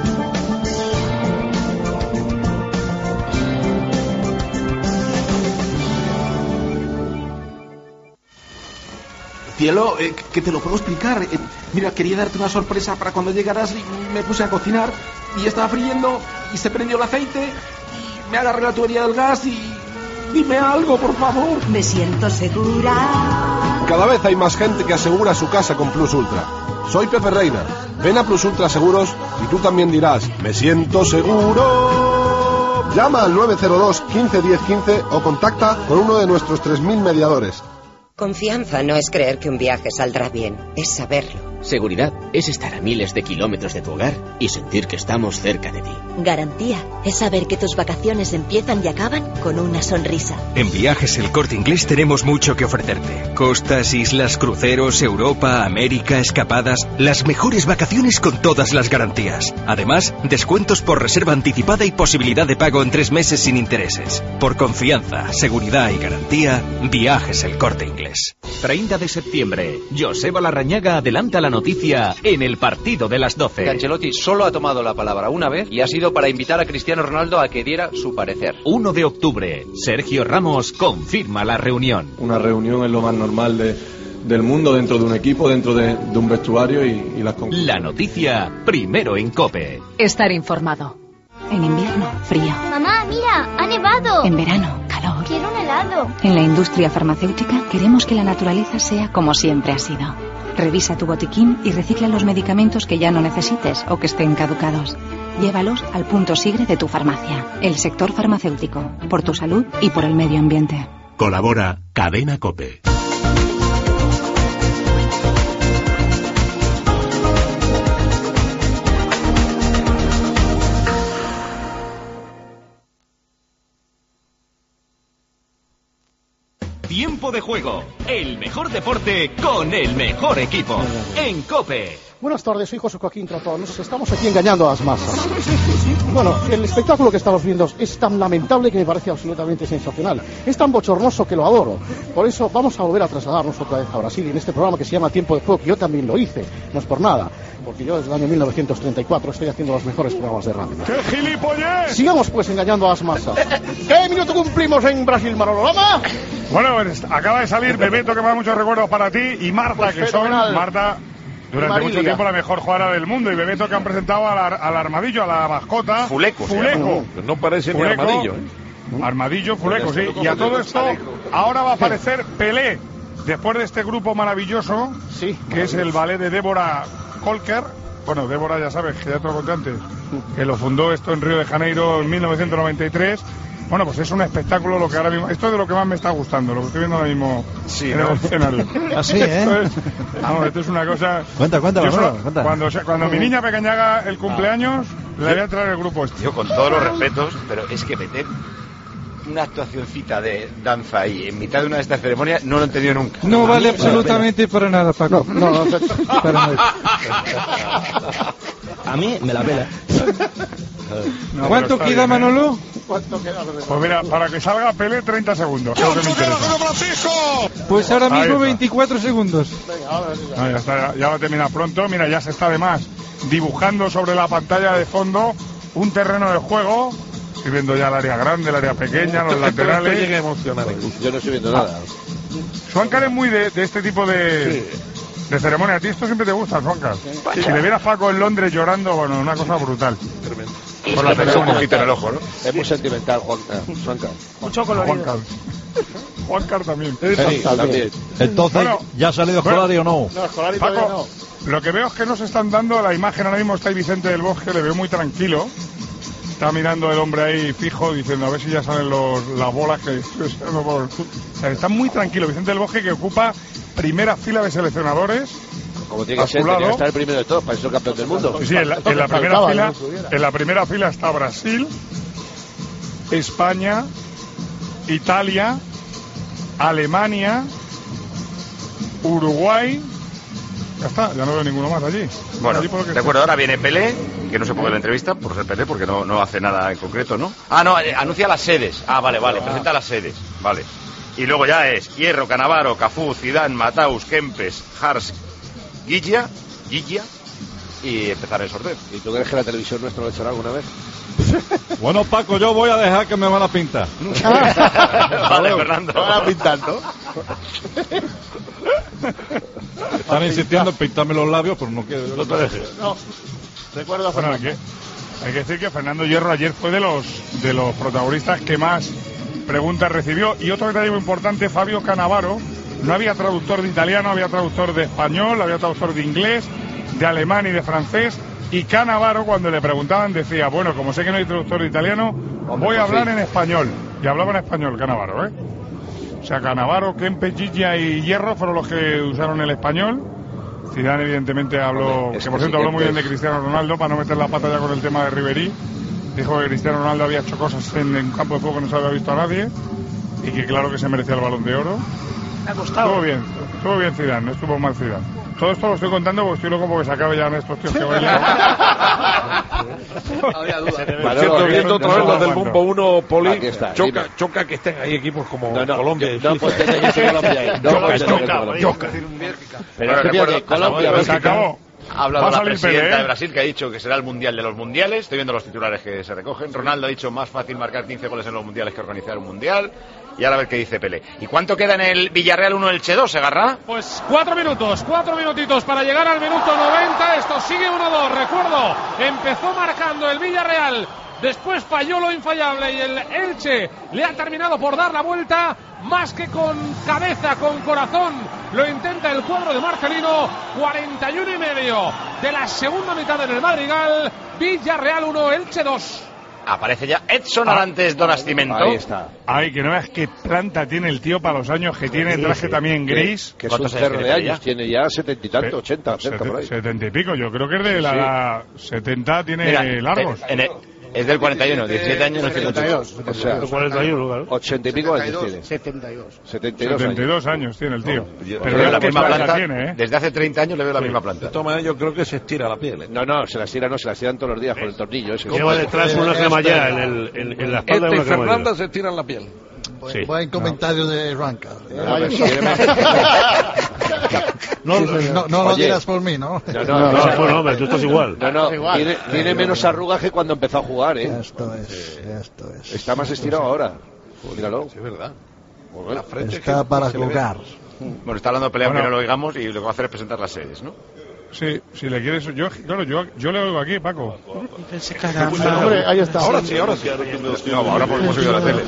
Cielo, que te lo puedo explicar. Mira, quería darte una sorpresa para cuando llegaras y me puse a cocinar y estaba friendo y se prendió el aceite y me agarré la tubería del gas y... Dime algo, por favor. Me siento segura. Cada vez hay más gente que asegura su casa con Plus Ultra. Soy Pepe Reina. Ven a Plus Ultra Seguros y tú también dirás, me siento seguro. Llama al 902 15 10 15 o contacta con uno de nuestros 3.000 mediadores. Confianza no es creer que un viaje saldrá bien, es saberlo. Seguridad es estar a miles de kilómetros de tu hogar y sentir que estamos cerca de ti. Garantía es saber que tus vacaciones empiezan y acaban con una sonrisa. En Viajes El Corte Inglés tenemos mucho que ofrecerte. Costas, islas, cruceros, Europa, América, escapadas... Las mejores vacaciones con todas las garantías. Además, descuentos por reserva anticipada y posibilidad de pago en 3 meses sin intereses. Por confianza, seguridad y garantía, Viajes El Corte Inglés. 30 de septiembre, Joseba Larrañaga adelanta la noticia en el partido de las 12. Ancelotti solo ha tomado la palabra una vez y ha sido para invitar a Cristiano Ronaldo a que diera su parecer. 1 de octubre, Sergio Ramos confirma la reunión. Una reunión es lo más normal del mundo dentro de un equipo, dentro de un vestuario y las conclusiones. La noticia primero en COPE. Estar informado. En invierno, frío. Mamá, mira, ha nevado. En verano, calor. Quiero un helado. En la industria farmacéutica queremos que la naturaleza sea como siempre ha sido. Revisa tu botiquín y recicla los medicamentos que ya no necesites o que estén caducados. Llévalos al punto SIGRE de tu farmacia. El sector farmacéutico, por tu salud y por el medio ambiente. Colabora Cadena COPE. Tiempo de Juego. El mejor deporte con el mejor equipo. En COPE. Buenas tardes, soy José Joaquín Tratón. Nos estamos aquí engañando a las masas. Bueno, el espectáculo que estamos viendo es tan lamentable que me parece absolutamente sensacional. Es tan bochornoso que lo adoro. Por eso vamos a volver a trasladarnos otra vez a Brasil en este programa que se llama Tiempo de Juego, que yo también lo hice. No es por nada, porque yo desde el año 1934 estoy haciendo los mejores programas de radio. ¡Qué gilipollez! Sigamos pues engañando a las masas. ¿Qué minuto cumplimos en Brasil, Manolo Lama? Bueno, acaba de salir Bebeto, que me da muchos recuerdos para ti, y Marta, pues que fenomenal. son... Marta... Durante mucho tiempo la mejor jugadora del mundo, y Bebeto, que han presentado al armadillo, a la mascota. Fuleco. No parece ni armadillo, Armadillo, Fuleco, sí. Y a todo esto, ahora va a aparecer Pelé, después de este grupo maravilloso, que es el ballet de Débora Kolker. Bueno, Débora, ya sabes, que ya te lo conté antes, que lo fundó esto en Río de Janeiro en 1993. Bueno, pues es un espectáculo lo que ahora mismo... Esto es de lo que más me está gustando, lo que estoy viendo ahora mismo en el escenario. Así, ¿eh? Esto es una cosa... Cuenta. Cuando mi niña pequeña haga el cumpleaños, le voy a traer el grupo este. Yo, con todos los respetos, pero es que meter una actuacioncita de danza ahí en mitad de una de estas ceremonias no lo he entendido nunca. No vale absolutamente para nada, Paco. No, para nada. A mí me la pela. ¿Cuánto queda, Manolo? Pues mira, para que salga Pelé, 30 segundos. Creo que me interesa. Pues ahora mismo 24 segundos. No, ya está, ya va a terminar pronto. Mira, ya se está además dibujando sobre la pantalla de fondo un terreno de juego. Estoy viendo ya el área grande, el área pequeña, los laterales. Llega a emocionar. Yo no estoy viendo nada. Suancar es muy de este tipo de ceremonia. A ti esto siempre te gusta, Suancar. Si le vieras Paco en Londres llorando, bueno, una cosa brutal. Tremendo. Por la tenés un poquito en el ojo, ¿no? Es muy sentimental, Suancar. Mucho colorido. Juancar también. Sí, también. Entonces, Bueno, ¿ya ha salido Escolari o no? No, Escolari Paco, todavía no. lo que veo es que no se están dando la imagen. Ahora mismo está ahí Vicente del Bosque, le veo muy tranquilo. Está mirando el hombre ahí fijo, diciendo a ver si ya salen las bolas que... O sea, está muy tranquilo Vicente del Bosque, que ocupa primera fila de seleccionadores. Como tiene que ser, tenía que estar el primero de todos para ser campeón del mundo. Sí, en la primera fila está Brasil, España, Italia, Alemania, Uruguay. Ya está, ya no veo ninguno más allí. Bueno, de acuerdo, ahora viene Pelé, que no se puede ver la entrevista por ser Pelé, porque no hace nada en concreto, ¿no? Ah, no, anuncia las sedes. Ah, vale, presenta las sedes, vale. Y luego ya es Hierro, Cannavaro, Cafú, Zidane, Mataus, Kempes, Hars, Guilla, y empezar el sorteo. ¿Y tú crees que la televisión nuestra lo echará alguna vez? Bueno, Paco, yo voy a dejar que me van a pintar. Vale, Fernando. Me van a pintar, ¿no? Están insistiendo en pintarme los labios, pero no quiero. No te dejes. No. Recuerda, Fernando. Bueno, hay que decir que Fernando Hierro ayer fue de los protagonistas que más preguntas recibió. Y otro detalle muy importante, Fabio Cannavaro. No había traductor de italiano, había traductor de español, había traductor de inglés, de alemán y de francés. Y Cannavaro, cuando le preguntaban, decía, bueno, como sé que no hay traductor de italiano, voy a hablar en español. Y hablaba en español Cannavaro, ¿eh? O sea, Cannavaro, Kempes, Gilla y Hierro fueron los que usaron el español. Zidane, evidentemente, habló, que por cierto habló muy bien de Cristiano Ronaldo, para no meter la pata ya con el tema de Ribery. Dijo que Cristiano Ronaldo había hecho cosas en un campo de juego que no se había visto a nadie, y que claro que se merecía el Balón de Oro. Me ha costado. Estuvo bien Zidane, no estuvo mal Zidane. Todo esto lo estoy contando porque estoy loco porque se acabe ya en estos tíos que bailan. Había duda. Por cierto, viendo otra vez los del Bombo 1, Poli, choca que estén ahí equipos como Colombia y no puede tener Colombia ahí. Choca. Pero fíjate, Colombia se acabó. Ha hablado la presidenta de Brasil, que ha dicho que será el mundial de los mundiales. Estoy viendo los titulares que se recogen. Ronaldo ha dicho más fácil marcar 15 goles en los mundiales que organizar un mundial. Y ahora a ver qué dice Pelé. ¿Y cuánto queda en el Villarreal 1 Elche 2, Segarra? Pues 4 minutitos para llegar al minuto 90. Esto sigue 1-2. Recuerdo, empezó marcando el Villarreal. Después falló lo infallable y el Elche le ha terminado por dar la vuelta. Más que con cabeza, con corazón, lo intenta el cuadro de Marcelino. 41,5 de la segunda mitad en el Madrigal. Villarreal 1, Elche 2. Aparece ya Edson Arantes do Nascimento. Ahí está. Ay, que no veas qué planta tiene el tío para los años que tiene, traje también gris. Que es un cerro de años, tiene ya 70 y tanto, 80 por ahí. 70 y pico, yo creo que es de la 70 tiene. Mira, largos. Es del 41, 17 años en el 72. O sea, 41, claro. 80 y pico años tiene. 72. 72 años tiene el tío. Pero veo la misma planta, tiene, ¿eh? desde hace 30 años le veo la misma planta. De todas maneras, yo creo que se estira la piel. No, se la estiran todos los días con el tornillo ese. Lleva detrás una cremallera en la espalda de una cremallera. Fernanda se estiran la piel. Buen comentario de Ranca. No lo digas por mí, ¿no? No, tú estás igual. Tiene menos arrugas que cuando empezó a jugar, ¿eh? Esto es. Está más estirado ahora. Míralo. Sí, es verdad. Está para jugar. Bueno, está hablando de pelea, que no lo oigamos, y lo que va a hacer es presentar las sedes, ¿no? Sí, si le quieres. Yo le oigo aquí, Paco. Hombre, ahí está. Ahora sí. No, ahora porque hemos oído la tele.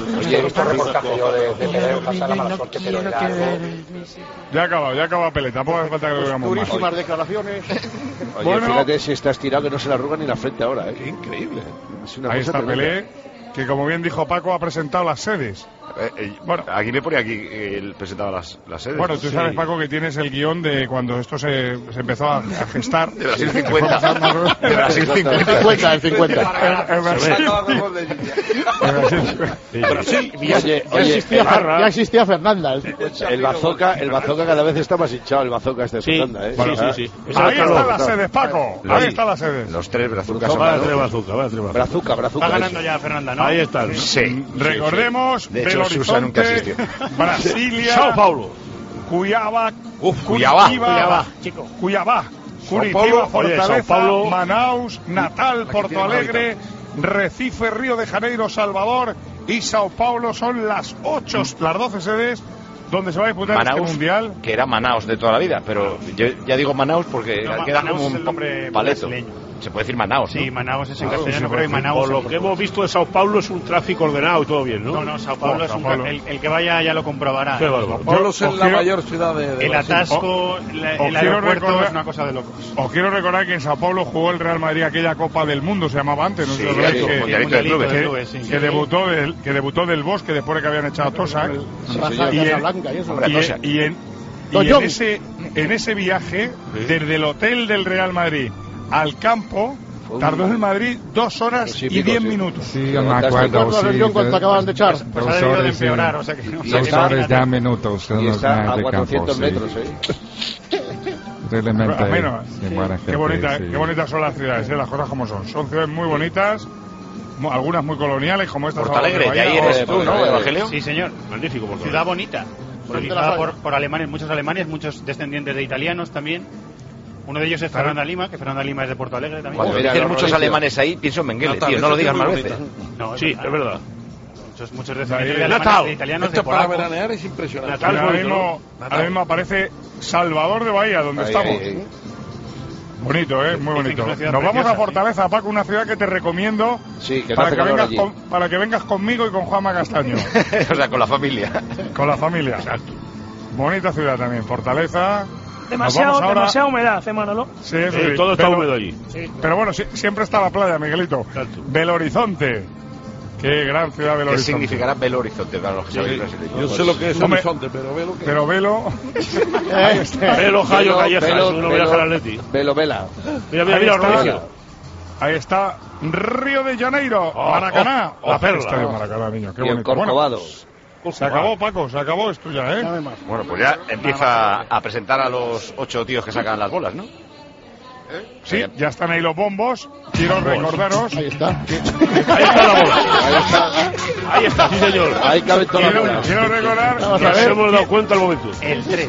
Ya acaba Pelé, tampoco hace falta que lo oigamos más. Durísimas declaraciones. Oye, fíjate si está estirado que no se le arruga ni la frente ahora, ¿eh? Qué increíble. Ahí está Pelé, que como bien dijo Paco, ha presentado las sedes. Bueno, aquí me pone aquí él presentaba las sedes. Bueno, tú sabes, Paco, que tienes el guión de cuando esto se empezó a gestar. De Brasil 50. De Brasil 50, el 50. Ya existía Fernanda. El bazooka cada vez está más hinchado, el bazooka este de Fernanda, ¿eh? Sí. Ahí están las sedes, Paco. Ahí están las sedes. Los tres brazucas. Brazuca. Está ganando ya Fernanda, ¿no? Ahí están. Sí. Recordemos, de hecho, Susa nunca asistió. Brasilia, Sao Paulo, Cuiabá, chico. Curitiba, Fortaleza, Sao Paulo, Manaus, Natal, Porto Alegre, Recife, Río de Janeiro, Salvador y Sao Paulo son las 12 sedes donde se va a disputar Manaus, este mundial. Que era Manaus de toda la vida, pero yo ya digo Manaus porque queda Manaus como es el nombre un paleto. brasileño. Se puede decir Manaus, ¿no? Sí, Manaus es en castellano, pero hay Manaus. Por lo que hemos visto de Sao Paulo es un tráfico ordenado y todo bien, ¿no? No, Sao Paulo es el que vaya ya lo comprobará. Sao Paulo es la mayor ciudad de el atasco, el aeropuerto es una cosa de locos. Os quiero recordar que en Sao Paulo jugó el Real Madrid aquella Copa del Mundo, se llamaba antes, ¿no? Sí, que debutó del Bosque después de que habían echado a Tosak. Y en ese viaje, desde el hotel del Real Madrid al campo, tardó el Madrid 2 horas y 10 minutos. Sí, yo me acuerdo. Cuando acababan de echar. Pues ha debido de empeorar, o sea que no. 2 horas ya minutos. Y está a 400 metros, Realmente. Qué bonitas son las ciudades, las cosas como son. Son ciudades muy bonitas, algunas muy coloniales, como esta. Porto Alegre, de ahí eres tú, ¿no, Evangelio? Sí, señor. Magnífico, Porto Alegre. Ciudad bonita. Colonizada por alemanes, muchos descendientes de italianos también. Uno de ellos es Fernanda Lima, que Fernanda Lima es de Porto Alegre también. Cuando dicen muchos alemanes ahí, pienso en Mengele, tío, no lo digas más veces. No, sí, es verdad. Muchos descendientes de alemanes, de italianos, esto de polacos. para veranear es impresionante. Ahora mismo aparece Salvador de Bahía, donde estamos. Bonito, muy bonito. Nos vamos a Fortaleza, Paco, una ciudad que te recomiendo para que vengas conmigo y con Juanma Castaño. O sea, con la familia. Con la familia. Exacto. Bonita ciudad también, Fortaleza. Demasiada humedad, Manolo. Sí, todo está húmedo allí. Sí. Pero bueno, siempre está la playa, Miguelito. Exacto. Belo Horizonte. Qué gran ciudad Belo Horizonte. ¿Qué significará Belo Horizonte para los que sois brasileños? Yo sé lo que es Horizonte, pero Belo... Pero Belo... Belo, Jayo, Callejas, uno viaja al Atleti. Belo, Vela. Mira, Mauricio. Ahí está Río de Janeiro, Maracaná. La perla. Estadio Maracaná, niño, qué bonito. Corcovado. Se acabó, Paco, se acabó esto ya, Bueno, pues ya empieza a presentar a los 8 tíos que sacan las bolas, ¿no? Sí, ya están ahí los bombos. Quiero recordaros. Ahí está. Ahí está la bola. Ahí está, sí, señor. Ahí cabe toda la bola. Quiero recordar. Nos hemos dado cuenta al momento. El 3.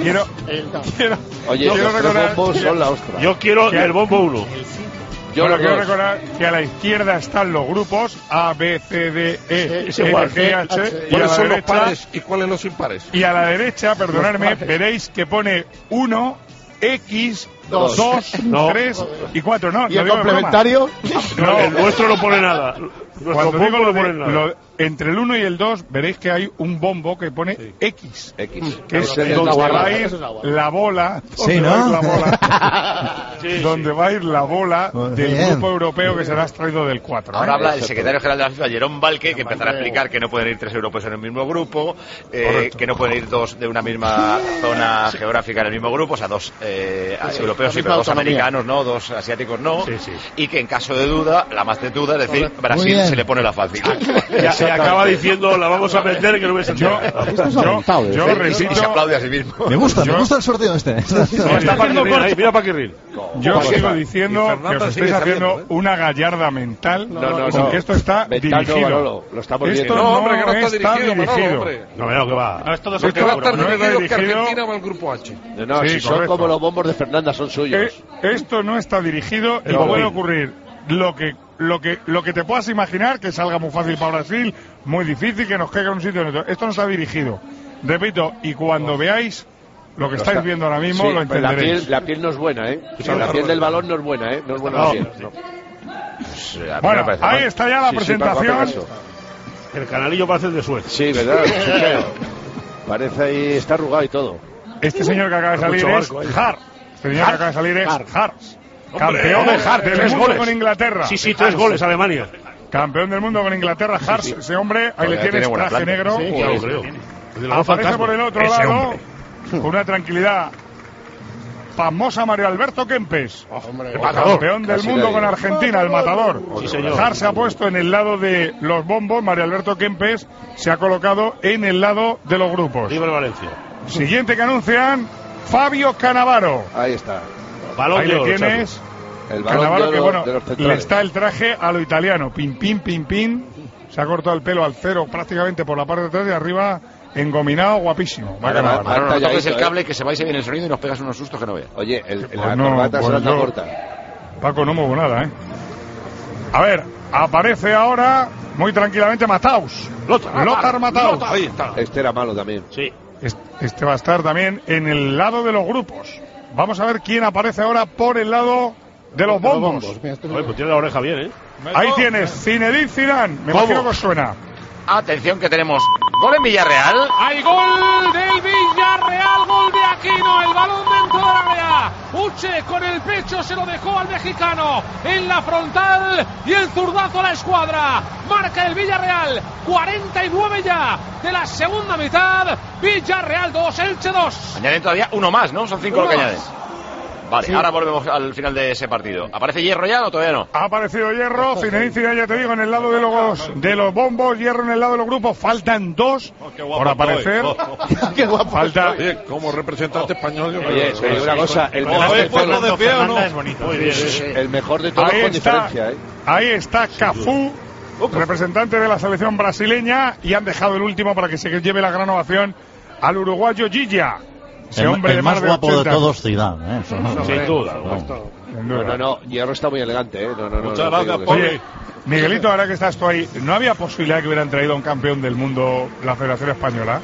Oye, los bombos son la ostra. Yo quiero el bombo 1. Quiero recordar que a la izquierda están los grupos A, B, C, D, E, F, G, H. ¿Cuáles son los pares y cuáles los impares? Y a la derecha, perdonadme, veréis que pone 1, X, 2, 3 y 4. No, ¿Y el complementario? No, el nuestro no pone nada. Cuando digo no pone nada. Entre el 1 y el 2 veréis que hay un bombo que pone X. Que es donde va a ir la bola. Sí, ¿no? Donde va a ir la bola del grupo europeo que será extraído del 4. Ahora habla el secretario general de la FIFA, Jerome Valque, que empezará a explicar que no pueden ir 3 europeos en el mismo grupo, que no pueden ir 2 de una misma zona geográfica en el mismo grupo, o sea, 2 europeos europeos sí, pero 2 americanos no, 2 asiáticos no. Y que en caso de duda, la más tetuda, es decir, Brasil se le pone la fácil. Ya se acaba diciendo, la vamos a meter, que no me Esto es lamentable. Yo repito, y se aplaude a sí mismo. Me gusta el sorteo este. Mira Paquirrín. Yo sigo diciendo que os estáis haciendo una gallarda mental, porque esto está dirigido. Lo estamos esto viendo. no, hombre, que no está dirigido. Manolo, hombre. No veo que va. No, es todo Que va a estar no está dirigido que dirigido. Argentina va al grupo H. No, Sí, si son correcto. como los bombos de Fernanda, son suyos. Esto no está dirigido y puede ocurrir lo que te puedas imaginar, que salga muy fácil para Brasil, muy difícil, que nos caiga en un sitio en otro. Esto no está dirigido. Repito, y cuando veáis lo que estáis viendo ahora mismo, lo entenderéis. La piel no es buena, ¿eh? O sea, la piel del balón no es buena, ¿eh? No es buena la piel. No. Bueno, ahí está ya la presentación. El canalillo parece el de Suez. Sí, ¿verdad? Parece ahí, está arrugado y todo. Este señor que acaba de salir es Hart. Este señor que acaba de salir es Hart. Campeón del mundo con Inglaterra. Sí, 3 goles Alemania. Campeón del mundo con Inglaterra, Hart. Ese hombre, ahí le tienes traje negro. Sí, claro, creo. Aparece por el otro lado, con una tranquilidad famosa, Mario Alberto Kempes, campeón del mundo con Argentina, el matador. Hart se ha puesto en el lado de los bombos, Mario Alberto Kempes se ha colocado en el lado de los grupos. Libre Valencia. Siguiente que anuncian, Fabio Cannavaro. Ahí está. Balón ahí de le oro, tienes. El balón Cannavaro, de que oro bueno, de los le centrales. está el traje a lo italiano, pin, pin. Se ha cortado el pelo al cero prácticamente por la parte de atrás y arriba engominado, guapísimo. Ahora no toques el cable, que se va y se viene el sonido y nos pegas unos sustos que no veas. Oye, la no, corbata se la anda corta. Paco, no muevo nada, ¿eh? A ver, aparece ahora muy tranquilamente Mataus. Lothar Mataus. Ahí está. Este era malo también. Sí. Este va a estar también en el lado de los grupos. Vamos a ver quién aparece ahora por el lado de los bombos. Oye, pues tiene la oreja bien, ¿eh? Ahí tienes, Zinedine Zidane. Me imagino que os suena. Atención que tenemos gol en Villarreal. Hay gol del Villarreal, gol de Aquino, el balón dentro del área. Uche con el pecho se lo dejó al mexicano en la frontal y el zurdazo a la escuadra. Marca el Villarreal, 49 ya de la segunda mitad. Villarreal 2, Elche 2. Añaden todavía uno más, ¿no? Son 5 los que añaden. Vale, sí. Ahora volvemos al final de ese partido. ¿Aparece Hierro ya o todavía no? Ha aparecido Hierro, Zinedine Zidane, ya te digo, en el lado de los bombos, Hierro en el lado de los grupos. Faltan 2 por aparecer. Qué guapo. Falta. Oye, como representante español. Oye, una cosa, el mejor de todos con diferencia, ¿eh? Ahí está Cafú, representante de la selección brasileña, y han dejado el último para que se lleve la gran ovación al uruguayo Gilla. Ese hombre el de más de guapo 80. de todos, Zidane, ¿eh? Sin duda. No, Hierro está muy elegante, ¿eh? Muchas gracias, Oye, Miguelito, ahora que estás tú ahí, ¿no había posibilidad que hubieran traído a un campeón del mundo la Federación Española?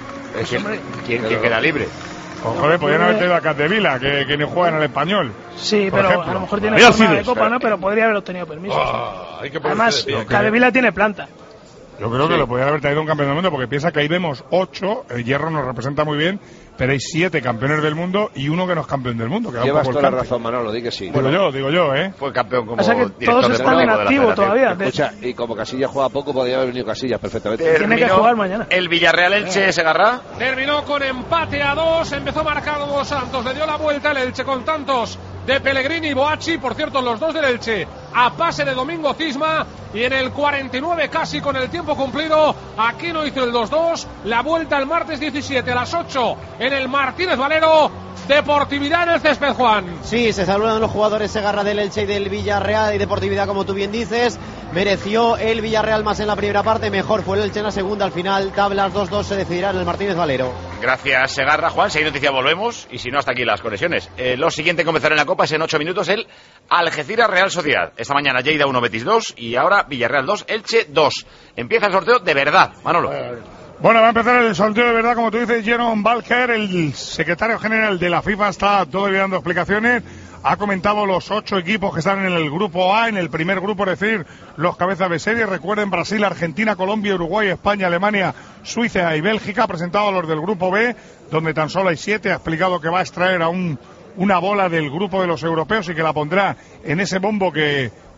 ¿Quién queda libre? Joder, podrían haber traído a Capdevila, que ni juegan al español. Sí, por pero ejemplo. a lo mejor tiene forma de copa, ¿no? Pero podría haber obtenido permiso. Además, Capdevila tiene planta. Yo creo que lo podrían haber traído un campeón del mundo, porque piensa que ahí vemos 8, el Hierro nos representa muy bien, pero hay 7 campeones del mundo y uno que no es campeón del mundo. Que llevas toda la razón, Manolo, di que sí. Digo yo, ¿eh? Fue campeón como o sea que todos están en activo todavía. Escucha, y como Casillas juega poco, podría haber venido Casillas perfectamente. Tiene que jugar mañana. El Villarreal Elche, Segarra. Terminó con empate a 2, empezó marcado Dos Santos, le dio la vuelta el Elche con tantos de Pellegrini y Boachi, por cierto los dos del Elche a pase de Domingo Cisma, y en el 49 casi con el tiempo cumplido Aquino hizo el 2-2, la vuelta el martes 17 a las 8 en el Martínez Valero. Deportividad en el césped, Juan. Sí, se saludan los jugadores Segarra del Elche y del Villarreal, y deportividad, como tú bien dices. Mereció el Villarreal más en la primera parte, mejor fue el Elche en la segunda. Al final, tablas 2-2 se decidirá en el Martínez Valero. Gracias, Segarra. Juan, si hay noticia volvemos, y si no, hasta aquí las conexiones. Lo siguiente en comenzar en la Copa es en 8 minutos el Algeciras Real Sociedad. Esta mañana Lleida 1, Betis 2, y ahora Villarreal 2, Elche 2. Empieza el sorteo de verdad, Manolo. Bueno, va a empezar el sorteo de verdad, como tú dices, Jerome Balker, el secretario general de la FIFA, está todavía dando explicaciones. Ha comentado los 8 equipos que están en el grupo A, en el primer grupo, es decir, los cabezas de serie. Recuerden, Brasil, Argentina, Colombia, Uruguay, España, Alemania, Suiza y Bélgica. Ha presentado a los del grupo B, donde tan solo hay 7. Ha explicado que va a extraer a una bola del grupo de los europeos y que la pondrá en ese bombo que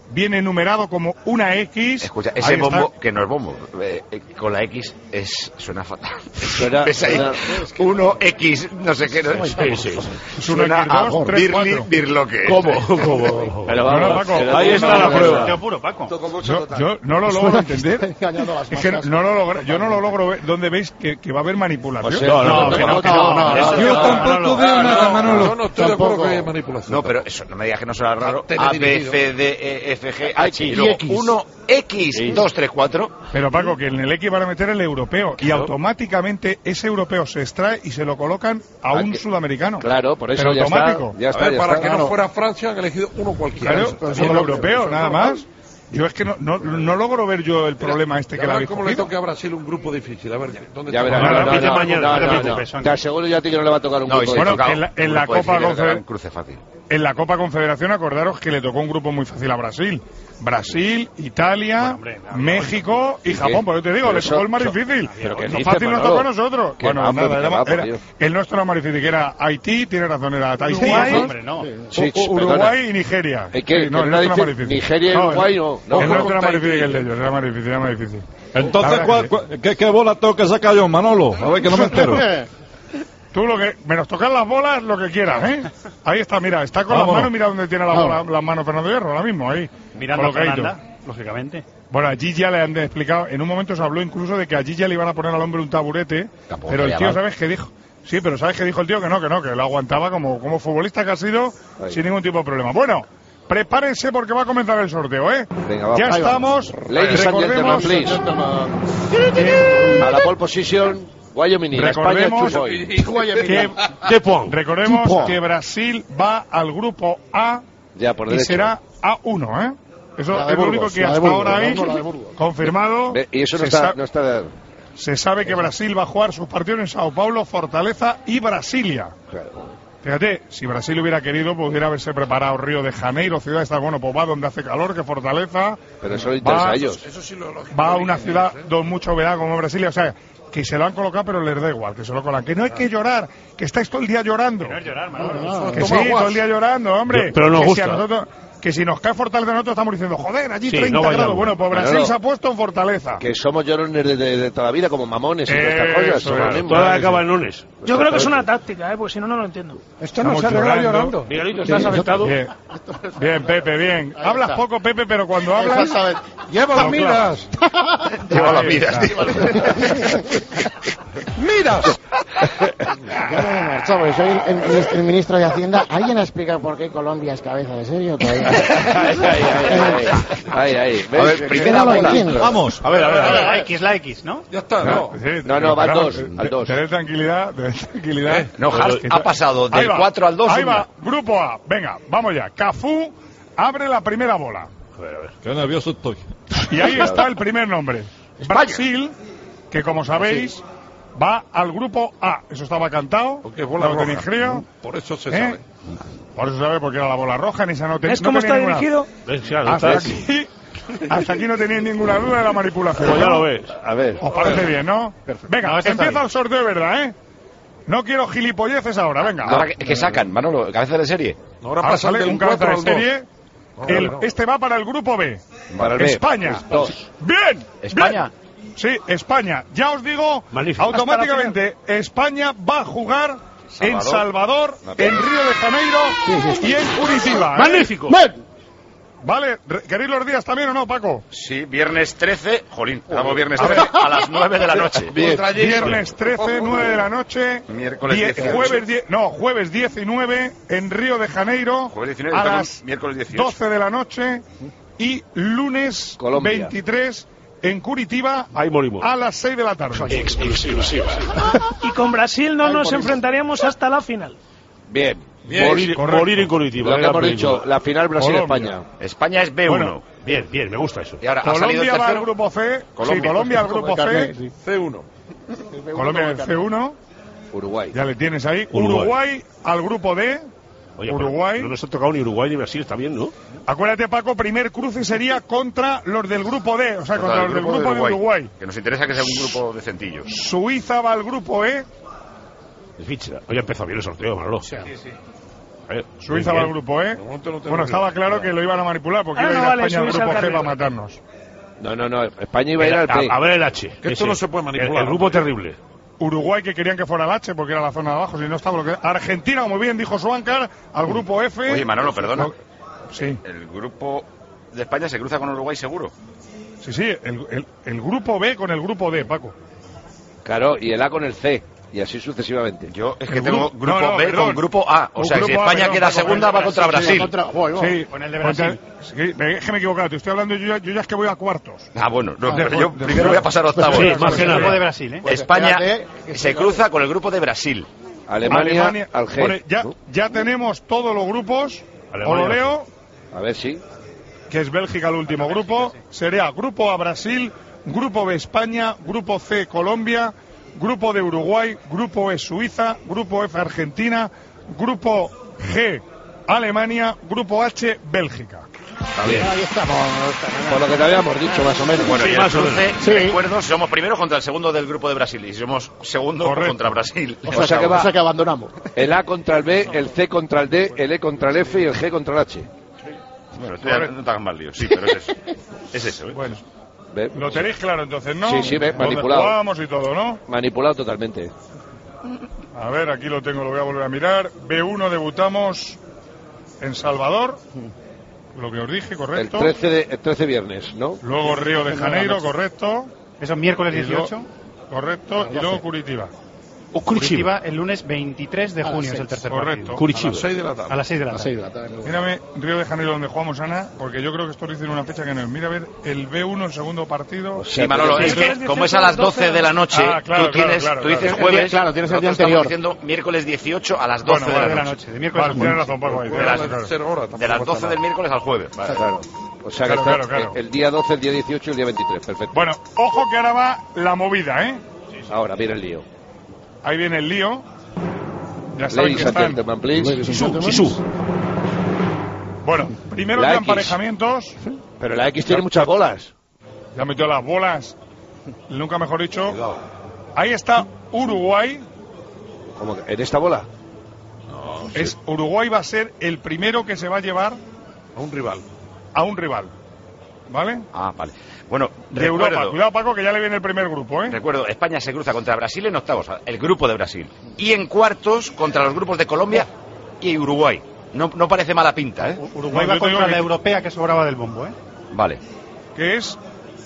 viene numerado como una X. Escucha, ese bombo, que no es bombo, con la X suena fatal. ¿Ves ahí? 1X, no sé qué. No, suena a Birli Birloque. ¿Cómo? Ahí está la prueba. Yo puro, Paco. Yo no lo logro entender. Es que yo no lo logro ver. ¿Dónde veis que va a haber manipulación? No. Yo tampoco veo nada, Manolo. Yo no estoy de acuerdo que haya manipulación. No, pero eso, no me digas que no suena raro. A, B, C, D, E, F, G, H y luego 1X, 2, 3, 4. Pero Paco, que en el X van a meter el europeo y automáticamente ese europeo se extrae y se lo colocan a un sudamericano. Claro, por eso pero ya automático. Está. Para que no fuera Francia han elegido uno cualquiera. Claro, pero el europeo, nada más. Yo es que no logro ver yo el problema que la habéis cómo cogido. le toca a Brasil un grupo difícil. A ver, ¿dónde ya está? verás. Te aseguro ya a ti que no le va a tocar un grupo difícil. Bueno, en la Copa Confederación. En la Copa Confederación, acordaros que le tocó un grupo muy fácil a Brasil. Brasil, Italia, México y Japón. Por eso te digo, le tocó el más difícil. Lo fácil nos tocó a nosotros. Bueno, nada, el nuestro era más difícil, que era Haití, tiene razón, era Haití, Uruguay y Nigeria. No, el nuestro era más difícil. Nigeria y Uruguay no. El nuestro era más difícil que el de ellos, era más difícil. Entonces, ¿qué bola tengo que sacar yo, Manolo? A ver, que no me entero. Tú lo que menos tocar las bolas, lo que quieras, ¿eh? Ahí está, mira, está con las manos, mira dónde tiene las manos Fernando Hierro, ahora mismo, ahí. Mirando a Fernanda, lógicamente. Bueno, a Gigi ya le han explicado, en un momento se habló incluso de que a Gigi ya le iban a poner al hombre un taburete, pero el tío, ¿sabes qué dijo? Sí, pero ¿sabes qué dijo el tío? Que lo aguantaba como futbolista que ha sido, sin ningún tipo de problema. Bueno, prepárense porque va a comenzar el sorteo, ¿eh? Venga, va, ya estamos. Ladies and gentlemen, please. A la pole position. Wyoming, recordemos que Brasil va al grupo A y será A1, ¿eh? Eso es lo único que hasta ahora hay confirmado. Y eso no está. Se sabe que Brasil va a jugar sus partidos en Sao Paulo, Fortaleza y Brasilia. Fíjate, si Brasil hubiera querido, pudiera haberse preparado Río de Janeiro, ciudad esta, bueno, pues va donde hace calor, que Fortaleza. Pero eso le interesa a ellos. Va a una ciudad donde mucha humedad como Brasilia, o sea, que se lo han colocado, pero les da igual, que se lo colocan. Que no hay que llorar, que estáis todo el día llorando. Que no es llorar, que sí, todo el día llorando, hombre. Pero nos gusta. Que si nos cae Fortaleza, nosotros estamos diciendo, joder, allí 30 grados. Bueno, pues Brasil se ha puesto en Fortaleza. Que somos llorones de toda la vida, como mamones y todas estas cosas. Todas acaban lunes. Yo creo que es una táctica, porque si no, no lo entiendo. Esto no se arregla llorando. Miguelito, ¿estás afectado? Bien, Pepe, bien. Hablas poco, Pepe, pero cuando hablas... ¡Llevo las miras! Llevo las miras, tío. ¡Miras! Ya no me he marchado, soy el ministro de Hacienda. ¿Alguien ha explicado por qué Colombia es cabeza de serio? Ahí. A ver, primera bola. Vamos. A ver. La X, ¿no? Ya está, No, va al 2. Tener tranquilidad. No, ha pasado del 4 al 2. Ahí va, grupo A. Venga, vamos ya. Cafú abre la primera bola. A ver. Qué nervioso estoy. Y ahí está el primer nombre. Brasil, que como sabéis, va al grupo A. Eso estaba cantado. Porque es bola roja. Por eso se sabe. Por eso se sabe, porque era la bola roja, ni se no ¿Es cómo está dirigido? Hasta aquí no tenéis ninguna duda de la manipulación. Pues ya lo ves. A ver. Os parece bien, ¿no? Perfecto. Venga, empieza el sorteo de verdad, ¿eh? No quiero gilipolleces ahora, venga. Ahora que sacan, Manolo, cabeza de serie. Ahora sale un cabeza de serie. Este va para el grupo B. Para el España. Bien. España. Bien. Sí, España. Ya os digo, automáticamente España va a jugar en Salvador, en Río de Janeiro y en Curitiba. ¡Magnífico! Vale, ¿queréis los días también o no, Paco? Sí, viernes 13, jolín, estamos viernes 13 a las 9 de la noche. Viernes 13, 9 de la noche. Miércoles 18. Jueves 19 en Río de Janeiro. Jueves 19, a las miércoles 18. 12 de la noche. Y lunes Colombia. 23 en Curitiba ahí morimos. A las 6 de la tarde. Exclusiva. Y con Brasil no nos enfrentaríamos hasta la final. Bien. Morir en Curitiba. Lo que hemos dicho, la final Brasil-España. España es B1. Bueno, bien, me gusta eso. Y ahora, Colombia va al grupo C. Colombia al grupo C. C1. Colombia en C1. Uruguay. Ya le tienes ahí. Uruguay al grupo D. Oye, Uruguay. No nos ha tocado ni Uruguay ni Brasil, está bien, ¿no? Acuérdate, Paco, primer cruce sería contra los del grupo D, o sea, contra los del grupo de Uruguay. Que nos interesa que sea un grupo de centillos. Suiza va al grupo E. Oye, empezó bien el sorteo, Manolo. Sí. Suiza va al grupo E. Bueno, estaba claro que lo iban a manipular porque iba a ir a España al grupo G para matarnos. No, España iba a ir al B. A ver el H, que esto no se puede manipular. El grupo terrible. Uruguay, que querían que fuera el H porque era la zona de abajo, si no estaba bloqueado. Argentina, como bien dijo Suáncar, al grupo F. Oye, Manolo, perdona. Sí. El grupo de España se cruza con Uruguay seguro. Sí, el grupo B con el grupo D, Paco. Claro, y el A con el C. Y así sucesivamente. Yo es que tengo grupo B con grupo A. O sea, si España queda segunda, va contra Brasil. Sí, con el de Brasil. Es que me he equivocado, te estoy hablando, yo ya es que voy a cuartos. Ah, bueno, pero yo primero voy a pasar a octavos. Sí, más que nada. El grupo de Brasil, España se cruza con el grupo de Brasil. Alemania al G. Bueno, ya tenemos todos los grupos. O lo leo. A ver si. Que es Bélgica el último grupo. Sería grupo A Brasil, grupo B España, grupo C Colombia, grupo D Uruguay, grupo E Suiza, grupo F Argentina, grupo G Alemania, grupo H Bélgica. Está bien. Ahí estamos. Por lo que te habíamos dicho, más o menos. Bueno, sí, y más el o menos. cruce, recuerdo, somos primero contra el segundo del grupo de Brasil y somos segundo contra Brasil. O sea que abandonamos. El A contra el B, el C contra el D, el E contra el F y el G contra el H. Bueno, esto ya no te hagas más lío, sí, pero es eso. Es eso, ¿eh? Bueno. Lo tenéis claro entonces, ¿no? Sí, manipulado. Jugamos y todo, ¿no? Manipulado totalmente. A ver, aquí lo tengo, lo voy a volver a mirar. B1 debutamos en Salvador, lo que os dije, correcto. El 13 viernes, ¿no? Luego Río de Janeiro, correcto. Eso es miércoles 18. Correcto, y luego Curitiba. Curitiba el lunes 23 de junio es el tercer partido. Curitiba. A las 6 de la tarde. A las 6 de la tarde. Mírame Río de Janeiro donde jugamos, Ana, porque yo creo que esto lo hice en una fecha que no es. Mira a ver el B1, el segundo partido. Sí, Manolo, es que como es a las 12 de la noche, tú dices jueves, claro, tienes el día estamos anterior. diciendo miércoles 18 a las 12 de la noche. De miércoles tienes razón, Paco. De las 12 del miércoles al jueves. Claro. O sea que está el día 12, el día 18 y el día 23. Perfecto. Bueno, ojo que ahora va la movida, ¿eh? Ahora viene el lío. Ahí viene el lío. Ya saben Ladies que and están. gentlemen, please. Sisu. Bueno, primero La ya X. emparejamientos. Pero la X tiene muchas bolas. Ya metió las bolas. Nunca mejor dicho. Ahí está Uruguay. ¿Cómo que? ¿En esta bola? Uruguay va a ser el primero que se va a llevar a un rival. ¿Vale? Ah, vale. Bueno, de Europa. Cuidado, Paco, que ya le viene el primer grupo, ¿eh? Recuerdo, España se cruza contra Brasil en octavos, el grupo de Brasil. Y en cuartos contra los grupos de Colombia y Uruguay. No parece mala pinta, ¿eh? Uruguay va contra la europea que sobraba del bombo, ¿eh? Vale. ¿Qué es?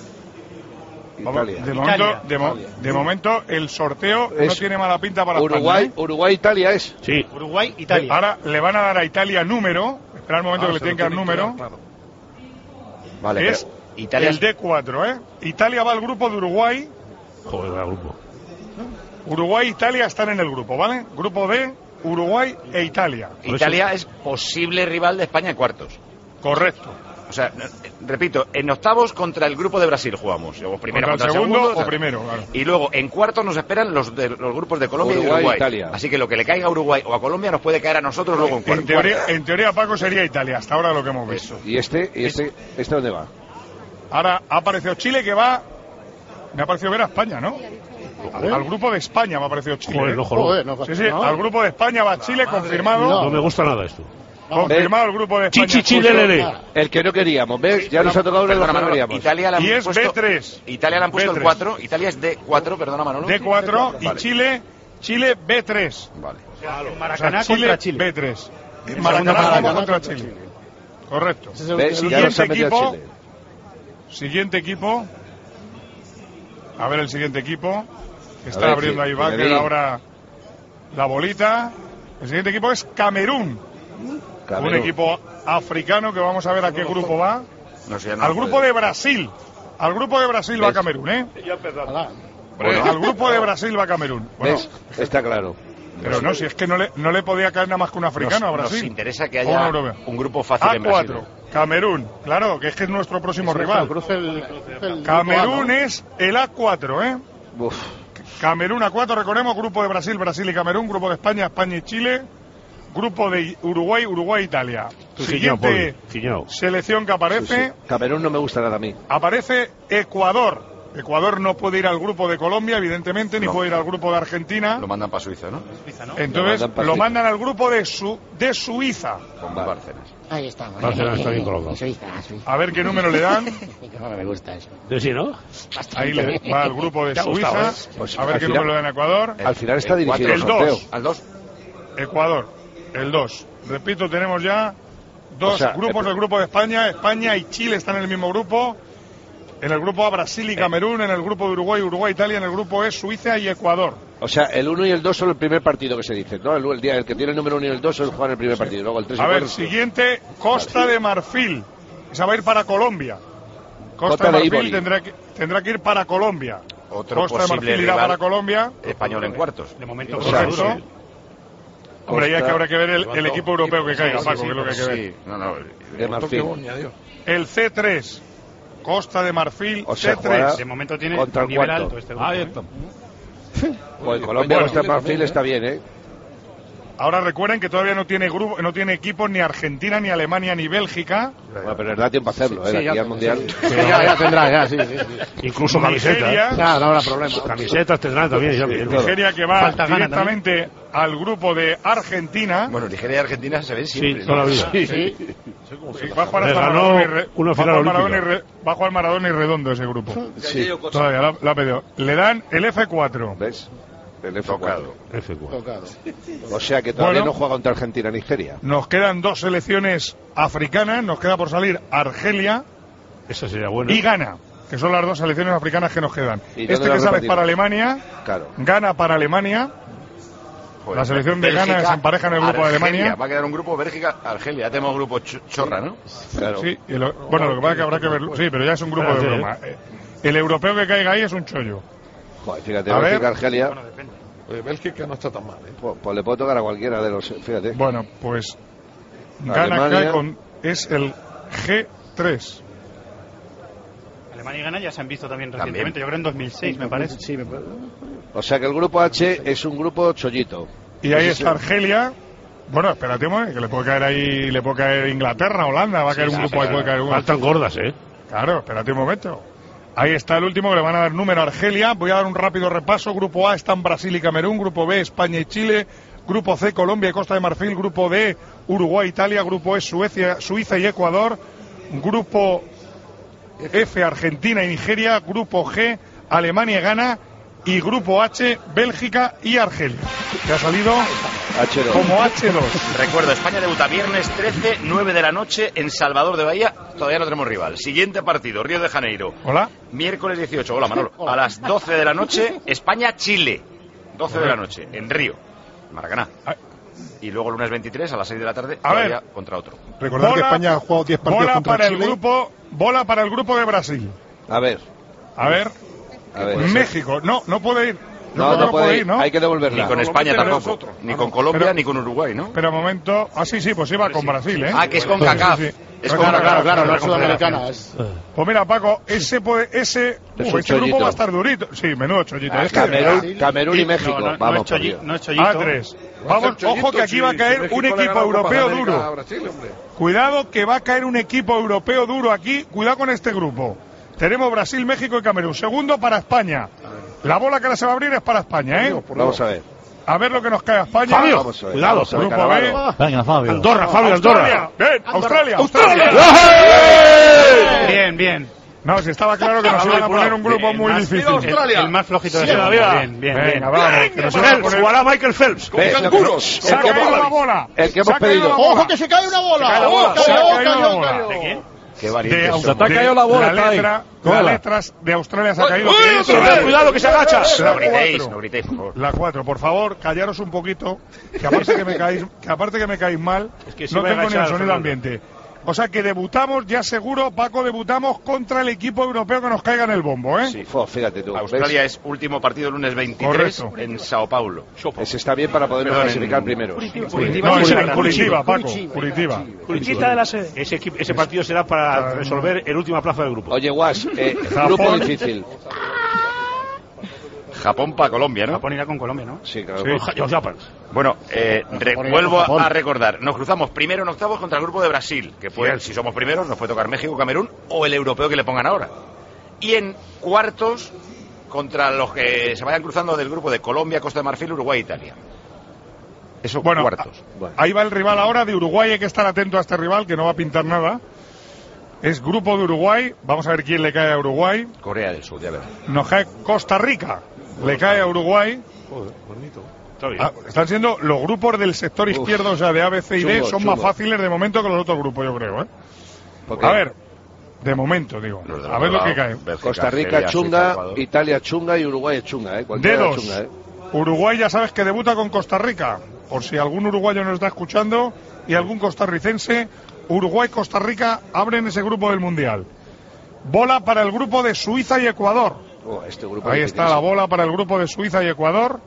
Italia. De momento, el sorteo no tiene mala pinta para Uruguay. España, ¿eh? Uruguay-Italia es. Sí. Uruguay-Italia. Ahora le van a dar a Italia número. Espera el momento que le tienen que dar número. Vale, es Italia el D4, ¿eh? Italia va al grupo de Uruguay. Joder, el grupo. Uruguay e Italia están en el grupo, ¿vale? Grupo D, Uruguay e Italia. Italia es posible rival de España en cuartos. Correcto. O sea, repito, en octavos contra el grupo de Brasil jugamos. O primero contra el segundo o primero, claro. Y luego en cuartos nos esperan los grupos de Colombia y Uruguay. Italia. Así que lo que le caiga a Uruguay o a Colombia nos puede caer a nosotros luego en cuartos. En teoría, Paco, sería Italia, hasta ahora lo que hemos visto. ¿Y este dónde va? Ahora ha aparecido Chile, que va... Me ha parecido ver a España, ¿no? Al grupo de España me ha parecido Chile. Joder, ojo. Sí, al grupo de España va Chile, confirmado. No me gusta nada esto. Confirmado el grupo de España. Chichi, el que no queríamos, ¿ves? Ya nos ha tocado el que no queríamos. Italia y es B3. Italia le han puesto el 4. Italia es D4, perdona, Manolo. D4 y vale. Chile B3. Vale. Maracaná contra Chile. B3. Maracaná contra Chile. Correcto. Siguiente equipo. A ver el siguiente equipo. Que está abriendo ahí Baker ahora la bolita. El siguiente equipo es Camerún. Un equipo africano que vamos a ver a qué grupo va. Al grupo de Brasil. Al grupo de Brasil va Camerún, ¿eh? Al grupo de Brasil va Camerún. Bueno, está claro. Pero no, si es que no le podía caer nada más que un africano a Brasil. Nos interesa que haya un grupo fácil en Brasil. A4, Camerún. Claro, que es nuestro próximo rival. Camerún es el A4, ¿eh? Camerún A4, recordemos, grupo de Brasil, Brasil y Camerún, grupo de España, España y Chile, grupo de Uruguay, Uruguay, Italia. Siguiente selección que aparece. Camerún no me gusta nada a mí. Aparece Ecuador. Ecuador no puede ir al grupo de Colombia, evidentemente, ni puede ir al grupo de Argentina. Lo mandan para Suiza, ¿no? Entonces lo mandan al grupo de Suiza. Con Bárcenas. Ahí estamos. Bárcenas está bien colocado. Suiza. A ver qué número le dan. No me gusta eso. Sí, ¿no? Ahí le va al grupo de Te ha Suiza. gustado, Pues a ver qué número le dan a Ecuador. Al final está dirigido el el sorteo. 2. Al 2. Ecuador, el 2. Repito, tenemos ya dos O sea, grupos del grupo de España. España y Chile están en el mismo grupo. En el grupo A, Brasil y Camerún. En el grupo de Uruguay, Italia. En el grupo E, Suiza y Ecuador. O sea, el 1 y el 2 son el primer partido que se dice, ¿no? El que tiene el número 1 y el 2 son juegan el primer partido. Luego el 3 y A el ver, 4. siguiente, Costa de Marfil. Esa va a ir para Colombia. Costa de Marfil tendrá que ir para Colombia. Otro Costa de posible Marfil irá rival para Colombia. español en cuartos. De momento, Correcto. Hombre, ya es que habrá que ver el equipo europeo que caiga, Paco, que es lo que hay que ver. Sí, no. De Marfil. El C3, Costa de Marfil, O sea, C3. jugará de momento tiene contra el nivel cuarto. alto este grupo. Ahí está. Pues Colombia Costa de Marfil está bien, ¿eh? Ahora recuerden que todavía no tiene grupo, no tiene equipos ni Argentina, ni Alemania, ni Bélgica. Bueno, pero les da tiempo a hacerlo, ¿eh? Sí, De aquí al Mundial. Sí, ya tendrá, ya, sí. Incluso Nigeria, camisetas. Ya, no habrá problema. Camisetas tendrán también. Ya, Nigeria que va Falta gana directamente al grupo de Argentina. Bueno, Nigeria y Argentina se ven siempre. Sí, toda la vida. Sí. Va a jugar Le hasta ganó Maradona y una final olímpica. va a jugar Maradona y Redondo ese grupo. Sí. Todavía la ha pedido. Le dan el F4. ¿Ves? El F4. Tocado. Tocado. O sea que todavía Bueno. no juega contra Argentina Nigeria. Nos quedan dos selecciones africanas. Nos queda por salir Argelia Esa sería buena. y Ghana, que son las dos selecciones africanas que nos quedan. ¿Y dónde Este las que sale es repartimos? para Alemania, Claro. Ghana para Alemania. La selección de Ghana se empareja en el grupo de Alemania. Va a quedar un grupo Bélgica-Argelia. Ya tenemos grupo chorra, ¿no? Claro. Sí, bueno, lo que pasa es que habrá que verlo. Sí, pero ya es un grupo de broma. El europeo que caiga ahí es un chollo. Joder, fíjate, A ver. Bélgica, Argelia. Bélgica no está tan mal, ¿eh? Pues le puede tocar a cualquiera de los. Fíjate. Bueno, pues Ghana Alemania. cae es el G3. Alemania y Ghana ya se han visto también recientemente. Yo creo en 2006, me parece. Sí, me parece. O sea que el grupo H es un grupo chollito. Y ahí Ese está es- Argelia. Bueno, espérate, que le puede caer ahí, le puede caer Inglaterra, Holanda, va a caer un grupo, ahí puede caer uno. Faltan gordas, ¿eh? Claro, espérate un momento. Ahí está el último que le van a dar número a Argelia. Voy a dar un rápido repaso. Grupo A están Brasil y Camerún. Grupo B, España y Chile. Grupo C, Colombia y Costa de Marfil. Grupo D, Uruguay, Italia. Grupo E, Suiza y Ecuador. Grupo F, Argentina y Nigeria. Grupo G, Alemania y Ghana. Y Grupo H, Bélgica y Argelia. Que ha salido H2. como H2. Recuerdo, España debuta viernes 13, 9 de la noche en Salvador de Bahía. Todavía no tenemos rival. Siguiente partido, Río de Janeiro. Hola. Miércoles 18. Hola, Manolo. A las 12 de la noche, España-Chile. 12 de la noche, en Río, Maracaná. Y luego lunes 23 a las 6 de la tarde, A ver. todavía contra otro. Recordad que España ha jugado 10 partidos bola contra para Chile. bola para el grupo de Brasil. A ver. A ver. México, no puede ir. Yo creo que no puede ir, ¿no? Hay que devolverla. Ni con España tampoco. Ni con Colombia, Pero- ni con Uruguay, ¿no? Pero momento. Ah, sí, pues iba con Brasil, ¿eh? Ah, que es con CACAF. Es con Claro, CACAF. no es sudamericana. Pues mira, Paco, ese Es un grupo chollito. va a estar durito. Sí, menudo chollito. Es que- Camerún y México. Vamos, por Dios. No es chollito. A3. Vamos, ojo que aquí va a caer un equipo europeo duro. Cuidado que va a caer un equipo europeo duro aquí. Cuidado con este grupo. Tenemos Brasil, México y Camerún. Segundo para España. La bola que ahora se va a abrir es para España, ¿eh? Vamos a ver. A ver lo que nos cae a España. Fabio, Vamos a ver. cuidado. Vamos a ver, Grupo B. Cannavaro. Venga, Fabio. Andorra, Fabio, Andorra. Bien, Australia. Bien, bien. No, si estaba claro que nos iban a poner un grupo muy difícil. El más flojito de Sí, ese. viva. Bien, bien, Venga, bien. vamos. Que nos iban a Phelps, poner... jugará Michael Phelps. ¿Ves? Se ha caído la bola. El que Se hemos ha caído pedido. la bola. ¡Ojo que se cae una bola! Se cae la bola. ¡Oh, Se ha cayó, caído la cayó, bola. cayó! ¿De quién? Qué De valiente. Australia. te ha caído la bola, está ahí. Las Cógela. letras de Australia se ha caído. Cuidado que se agacha. La No gritéis, 4. no gritéis, por favor. La 4, por favor, callaros un poquito, que aparte que me caáis mal, Es que se no va a tengo ni el agachar, sonido Fernando. ambiente. O sea que debutamos, ya seguro, Paco, debutamos contra el equipo europeo que nos caiga en el bombo, ¿eh? Sí. Fíjate tú. Australia ¿ves? es último partido lunes 23 Correcto. en Sao Paulo. Ese está bien para poder Perdón, clasificar en- primeros. No, es en Curitiba, Paco, Curitiba. Curitiba de la sede. Ese partido será para resolver el última plaza del grupo. Oye, Guas, grupo Japón. difícil. Japón para Colombia, ¿no? Japón irá con Colombia, ¿no? Sí, claro. Los Japans. Bueno, Japón, vuelvo Japón. a recordar. Nos cruzamos primero en octavos contra el grupo de Brasil, que si somos primeros, nos puede tocar México, Camerún o el europeo que le pongan ahora. Y en cuartos, contra los que se vayan cruzando del grupo de Colombia, Costa de Marfil, Uruguay e Italia. Eso, bueno, cuartos. Ahí va el rival ahora de Uruguay. Hay que estar atento a este rival, que no va a pintar nada. Es grupo de Uruguay. Vamos a ver quién le cae a Uruguay. Corea del Sur, ya verás. Nos cae Costa Rica. Le cae a Uruguay. Joder, bonito. Están siendo los grupos del sector izquierdo, o sea, de A, B, C y D, son más fáciles de momento que los otros grupos, yo creo. A ver, de momento, digo. A ver lo que cae. Costa Rica chunga, Italia chunga y Uruguay chunga. Dedos. Chunga, Uruguay ya sabes que debuta con Costa Rica. Por si algún uruguayo nos está escuchando y algún costarricense, Uruguay-Costa Rica abren ese grupo del Mundial. Bola para el grupo de Suiza y Ecuador. Ahí está la bola para el grupo de Suiza y Ecuador.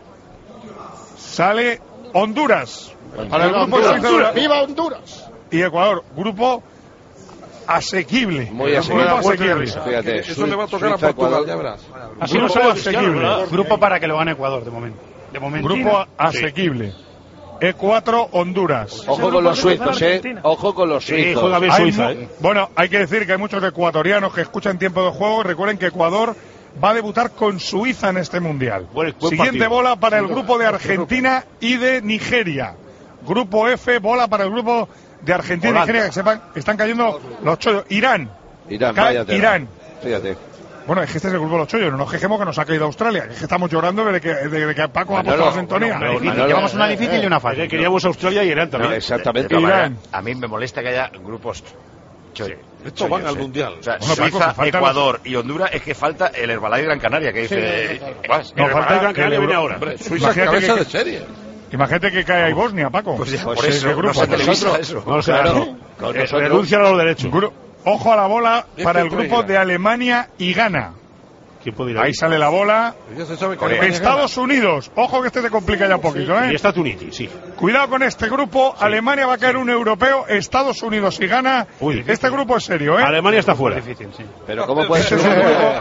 Sale Honduras. Para el grupo de Suiza. ¡Viva Honduras! Y Ecuador. Grupo asequible. Muy asequible. Fíjate. Eso le va a tocar a Portugal, ya verás. Así no será asequible. Grupo para que lo gane Ecuador, de momento. Grupo asequible. E4, Honduras. Ojo con los suizos, Ojo con los suizos. Juega bien Suiza, Bueno, hay que decir que hay muchos ecuatorianos que escuchan tiempo de juego. Recuerden que Ecuador va a debutar con Suiza en este Mundial. Siguiente partido. Bola para el grupo de Argentina y de Nigeria. Grupo F, bola para el grupo de Argentina y Nigeria. Que sepan, están cayendo los chollos. Irán. Irán. Fíjate. Bueno, es que este es el grupo de los chollos. No nos quejemos que nos ha caído Australia. Es que estamos llorando de que Paco ha puesto la sintonía. Llevamos una difícil y una fácil. Queríamos Australia y Irán también. Exactamente. Irán. A mí me molesta que haya grupos Estos van al Mundial. O sea, Suiza, Ecuador y Honduras, es que falta el Herbalife Gran Canaria, que dice... No, falta Gran Canaria, viene ahora. Suiza es cabeza de serie. Imagínate que cae ahí Bosnia, Paco. Pues por eso, grupo. No se televisa eso. No sé, renuncian a los derechos. Ojo a la bola para el grupo de Alemania y Ghana. Ahí sale la bola. Estados Unidos. Ojo que este se complica ya un poquito, Y está Tuniti, sí. Cuidado con este grupo. Sí. Alemania va a caer un europeo. Estados Unidos y Ghana. Este grupo es serio, Alemania está fuera. Pero ¿cómo puede ser serio?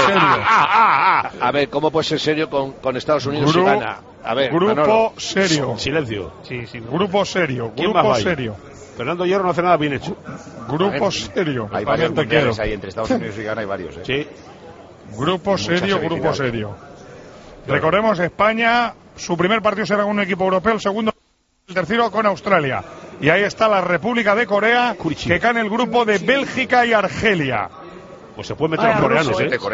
A ver, ¿cómo puede ser serio con Estados Unidos y Ghana? A ver, grupo Manolo. serio. Silencio. Grupo serio. Grupo serio. Fernando Hierro no hace nada bien hecho. Grupo serio. Hay varios mundiales ahí entre Estados Unidos y Ghana, hay varios. Sí. Grupo serio, grupo serio. Recordemos, España, su primer partido será con un equipo europeo, el segundo, el tercero con Australia. Y ahí está la República de Corea, que cae en el grupo de Bélgica y Argelia. Pues se puede meter a coreanos,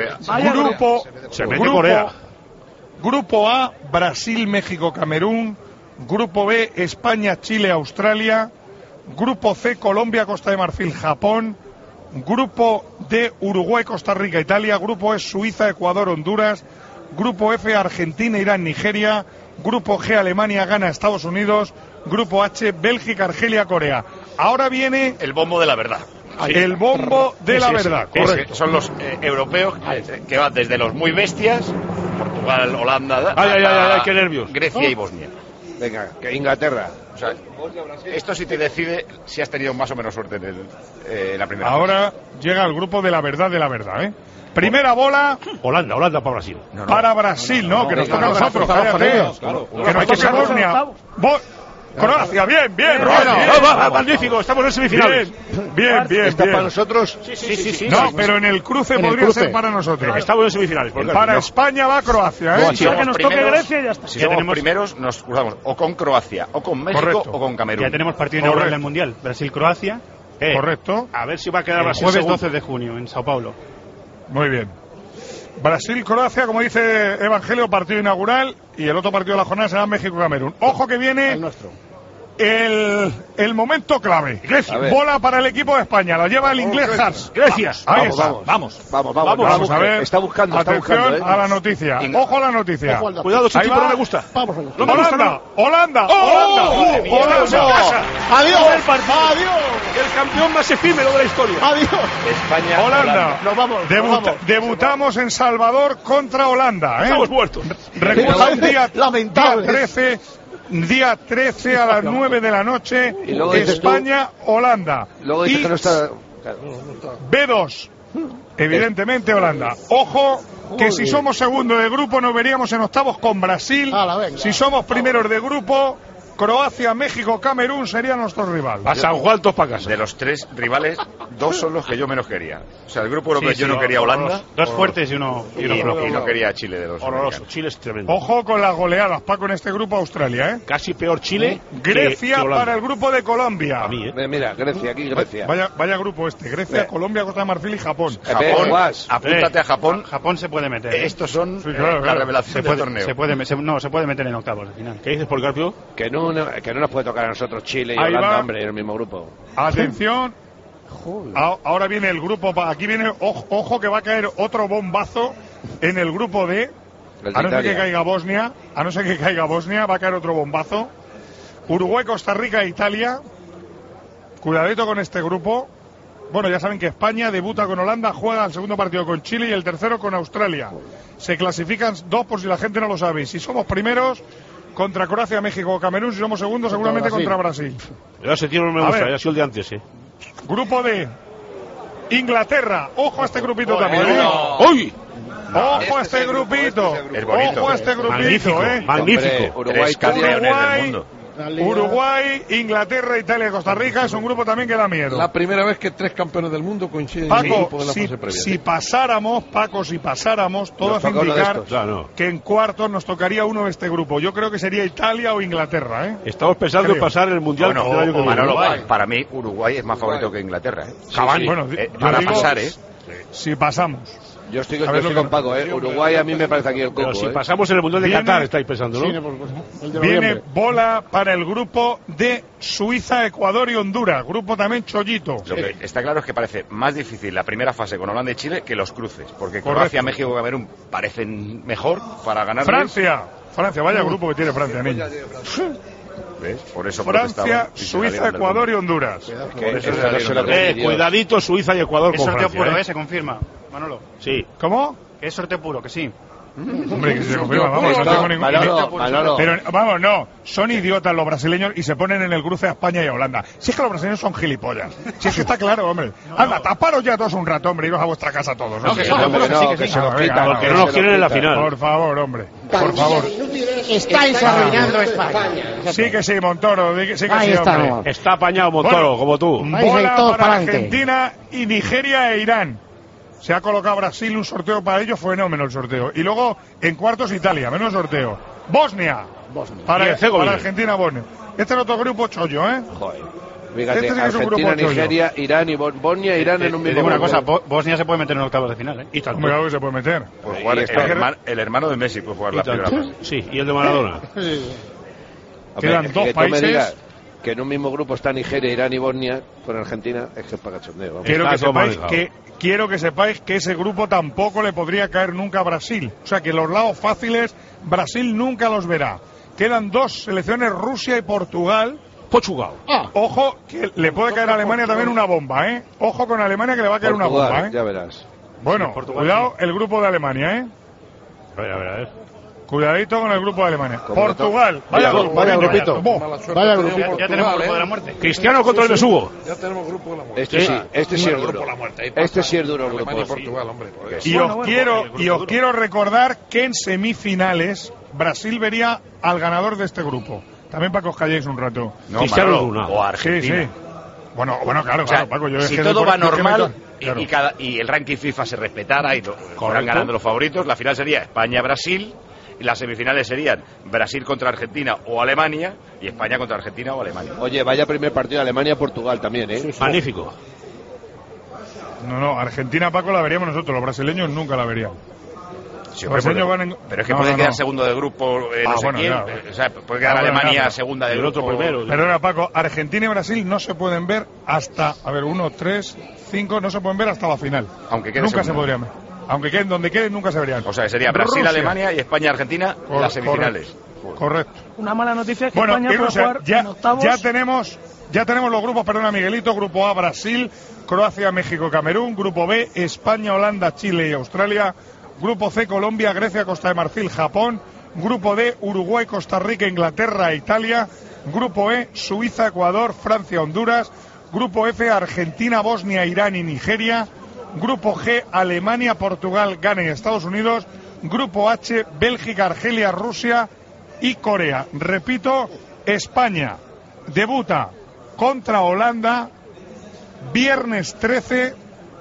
Grupo A, Brasil, México, Camerún. Grupo B, España, Chile, Australia. Grupo C, Colombia, Costa de Marfil, Japón. Grupo D, Uruguay, Costa Rica, Italia. Grupo E, Suiza, Ecuador, Honduras. Grupo F, Argentina, Irán, Nigeria. Grupo G, Alemania, Ghana, Estados Unidos. Grupo H, Bélgica, Argelia, Corea. Ahora viene el bombo de la verdad. El bombo de la verdad. Correcto. Son los europeos que van desde los muy bestias, Portugal, Holanda, qué nervios. Grecia y Bosnia. Venga, que Inglaterra. O sea, esto sí te decide si has tenido más o menos suerte en la primera. Ahora llega el grupo de la verdad, Primera bola. Holanda para Brasil. Para Brasil, que nos toca a nosotros. Que nos toca Bosnia. Croacia, bien. Magnífico, estamos en semifinales. Bien. ¿Está para nosotros? Sí. No, pero en el cruce podría ser para nosotros. Estamos en semifinales. Para España va Croacia, Si que nos toque Grecia y ya está. Si somos primeros, nos cruzamos o con Croacia, o con México, o con Camerún. Ya tenemos partido inaugural del Mundial. Brasil-Croacia. Correcto. A ver si va a quedar el jueves 12 de junio en Sao Paulo. Muy bien. Brasil-Croacia, como dice Evangelio, partido inaugural, y el otro partido de la jornada será México-Camerún. Ojo que viene el momento clave. Grecia. Bola para el equipo de España, la lleva el inglés Hars. Grecia. Ahí está. Vamos a ver. Está buscando. Atención a la noticia. Ojo a la noticia. Cuidado, ese tipo no me gusta. Holanda. Adiós. El campeón más efímero de la historia. Adiós. España. Holanda. Nos vamos. Debutamos en Salvador contra Holanda. Estamos muertos. Recuerda un día lamentable. Día 13 a las 9 de la noche, España, Holanda. Luego dice que no está... B2, evidentemente Holanda. Ojo, que si somos segundo de grupo nos veríamos en octavos con Brasil. Si somos primeros de grupo, Croacia, México, Camerún serían nuestros rivales. A San Juan, todos para casa. De los 3 rivales, 2 son los que yo menos quería. O sea, el grupo europeo yo no quería Holanda. Dos fuertes y uno y no quería Chile de los horroroso. Chile es tremendo. Ojo con las goleadas, Paco, en este grupo Australia, ¿eh? Casi peor Chile. Grecia que para el grupo de Colombia. A mí, Mira, Grecia, aquí Grecia. Vaya grupo este. Grecia, Colombia, Costa de Marfil y Japón. Japón, apúntate a Japón. Japón se puede meter. Estos son la revelación del torneo. Se puede meter en octavos al final. ¿Qué dices, Policarpio? Que no nos puede tocar a nosotros Chile y Ahí Holanda, va. hombre, en el mismo grupo. Atención. Ahora viene el grupo. Aquí viene. Ojo que va a caer otro bombazo en el grupo D. A no ser que caiga Bosnia, va a caer otro bombazo. Uruguay, Costa Rica e Italia. Cuidadito con este grupo. Bueno, ya saben que España debuta con Holanda, juega el segundo partido con Chile y el tercero con Australia. Se clasifican 2 por si la gente no lo sabe. Si somos primeros, contra Croacia, México o Camerún. Si somos segundos, seguramente contra Brasil. Ese tío no me gusta, ya ha sido el de antes, Grupo D. Inglaterra. Ojo a este grupito también. ¡Uy! Ojo a este grupito. Es bonito. Ojo a este grupito, Magnífico. Uruguay, Uruguay, Inglaterra, Italia y Costa Rica es un grupo también que da miedo. La primera vez que 3 campeones del mundo coinciden en el Paco, grupo de la fase previa. si pasáramos, todo hace indicar que en cuartos nos tocaría uno de este grupo. Yo creo que sería Italia o Inglaterra, ¿eh? Estamos pensando en pasar el Mundial. Manolo, para mí Uruguay es más favorito que Inglaterra. Bueno, para pasar, si pasamos. Yo estoy con Paco, Uruguay a mí me parece aquí el coco. Pero si pasamos en el Mundial de Qatar, estáis pensando, ¿no? Viene bola para el grupo de Suiza, Ecuador y Honduras. Grupo también chollito. Lo que está claro es que parece más difícil la primera fase con Holanda y Chile que los cruces. Porque Croacia, México y Camerún parecen mejor para ganar. Francia, vaya grupo que tiene Francia, niño. ¿Ves? Por eso Francia, Suiza, Ecuador y Honduras. Cuidadito, Suiza y Ecuador con Francia. Es sorteo puro, se confirma, Manolo. Sí. ¿Cómo? Que es sorteo puro, que sí. Hombre, que se confirma, vamos, no tengo ningún... Pero, vamos, no, son idiotas los brasileños y se ponen en el cruce a España y a Holanda. Si es que los brasileños son gilipollas. Si es que está claro, hombre. Anda, taparos ya todos un rato, hombre, iros a vuestra casa todos. No, que se nos quitan, porque no nos quieren en la final. Por favor, hombre, por favor. Estáis arruinando España. Sí que sí, Montoro, sí que sí, hombre. Está apañado Montoro, como tú. Bola para Argentina y Nigeria e Irán. Se ha colocado Brasil, un sorteo para ellos, fenómeno el sorteo. Y luego, en cuartos, Italia, menos sorteo. Bosnia. Para Argentina, Bosnia. Este es otro grupo chollo, ¿eh? Joder. Fíjate, este es Argentina, Nigeria, Irán y Bosnia, Irán en un mismo grupo. Una cosa, Bosnia se puede meter en octavos de final, ¿eh? Y tal. Claro que se puede meter. Pues jugar el hermano de Messi puede jugar la primera fase. Sí, y el de Maradona. Quedan 2 países. Que en un mismo grupo está Nigeria, Irán y Bosnia con Argentina, es que es para cachondeo. Quiero que sepáis que ese grupo tampoco le podría caer nunca a Brasil. O sea que los lados fáciles Brasil nunca los verá. Quedan 2 selecciones, Rusia y Portugal. Ojo, que le puede caer a Alemania también una bomba, ¿eh? Ojo con Alemania que le va a caer una bomba, ¿eh? Ya verás. Bueno, cuidado el grupo de Alemania, ¿eh? A ver. Cuidadito con el grupo de Alemania. Portugal. Vaya grupito. Ya tenemos grupo de la muerte. Cristiano contra el Besugo. Ya tenemos grupo de la muerte. Este sí es duro. Este sí es duro el grupo. Alemania y Portugal, hombre. Y os quiero recordar que en semifinales Brasil vería al ganador de este grupo. También para que os calléis un rato. No, Cristiano o Argentina. Sí. Bueno, claro, Paco. Si todo va normal y el ranking FIFA se respetara y fueran ganando los favoritos, la final sería España-Brasil. Y las semifinales serían Brasil contra Argentina o Alemania y España contra Argentina o Alemania. Oye, vaya primer partido Alemania-Portugal también, ¿eh? Sí. Magnífico. No, Argentina, Paco, la veríamos nosotros, los brasileños nunca la verían. Sí, pero es que puede quedar segundo de grupo o sea, puede quedar Alemania segunda de grupo. Otro primero. Perdona, Paco, Argentina y Brasil no se pueden ver hasta, 1, 3, 5, no se pueden ver hasta la final. Nunca se podrían ver. Aunque queden donde queden, nunca se verían. O sea, sería Brasil, Alemania y España, Argentina en las semifinales. Correcto. Una mala noticia es que España puede jugar en octavos. Ya tenemos los grupos, perdona Miguelito. Grupo A, Brasil, Croacia, México, Camerún. Grupo B, España, Holanda, Chile y Australia. Grupo C, Colombia, Grecia, Costa de Marfil, Japón. Grupo D, Uruguay, Costa Rica, Inglaterra e Italia. Grupo E, Suiza, Ecuador, Francia, Honduras. Grupo F, Argentina, Bosnia, Irán y Nigeria. Grupo G, Alemania, Portugal, Ghana y Estados Unidos. Grupo H, Bélgica, Argelia, Rusia y Corea. Repito, España debuta contra Holanda viernes 13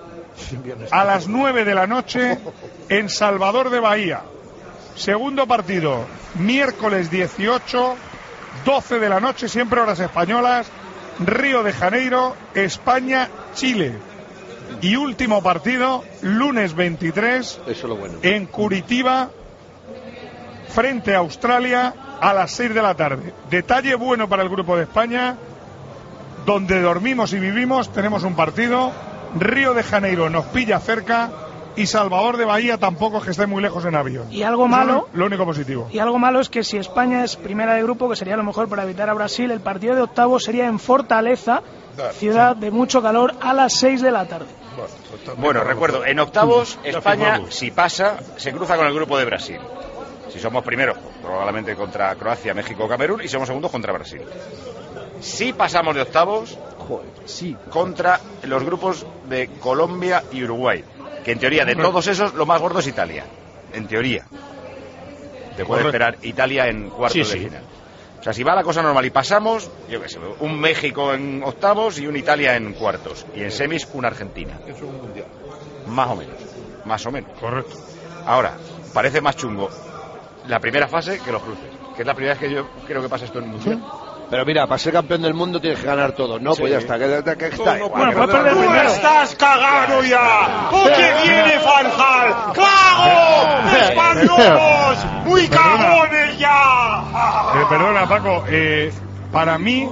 a las 9 de la noche en Salvador de Bahía. Segundo partido miércoles 18, 12 de la noche, siempre horas españolas, Río de Janeiro, España, Chile. Y último partido lunes 23 Eso es lo bueno. en Curitiba frente a Australia a las 6 de la tarde. Detalle bueno para el grupo de España, donde dormimos y vivimos, tenemos un partido. Río de Janeiro nos pilla cerca y Salvador de Bahía tampoco es que esté muy lejos en avión. Y algo malo, lo único positivo. Y algo malo es que si España es primera de grupo, que sería lo mejor para evitar a Brasil, el partido de octavos sería en Fortaleza, ciudad de mucho calor, a las 6 de la tarde. Bueno, recuerdo, en octavos España, si pasa, se cruza con el grupo de Brasil. Si somos primeros, probablemente contra Croacia, México, Camerún, y somos segundos contra Brasil. Si pasamos de octavos, contra los grupos de Colombia y Uruguay, que en teoría de todos esos lo más gordo es Italia, en teoría. Te puede esperar Italia en cuartos de final. O sea, si va la cosa normal y pasamos, yo qué sé, un México en octavos y un Italia en cuartos. Y en semis, una Argentina. Eso es un mundial. Más o menos. Más o menos. Correcto. Ahora, parece más chungo la primera fase que los cruces. Que es la primera vez que yo creo que pasa esto en el mundial. Pero mira, para ser campeón del mundo tienes que ganar todo, ¿no? Sí. Pues ya está, que está igual. Bueno, ¡Tú estás cagado ya! ¡Porque viene Fanjal! ¡Claro! ¡Españolos! ¡Muy cagones ya! Perdona, Paco, para mí,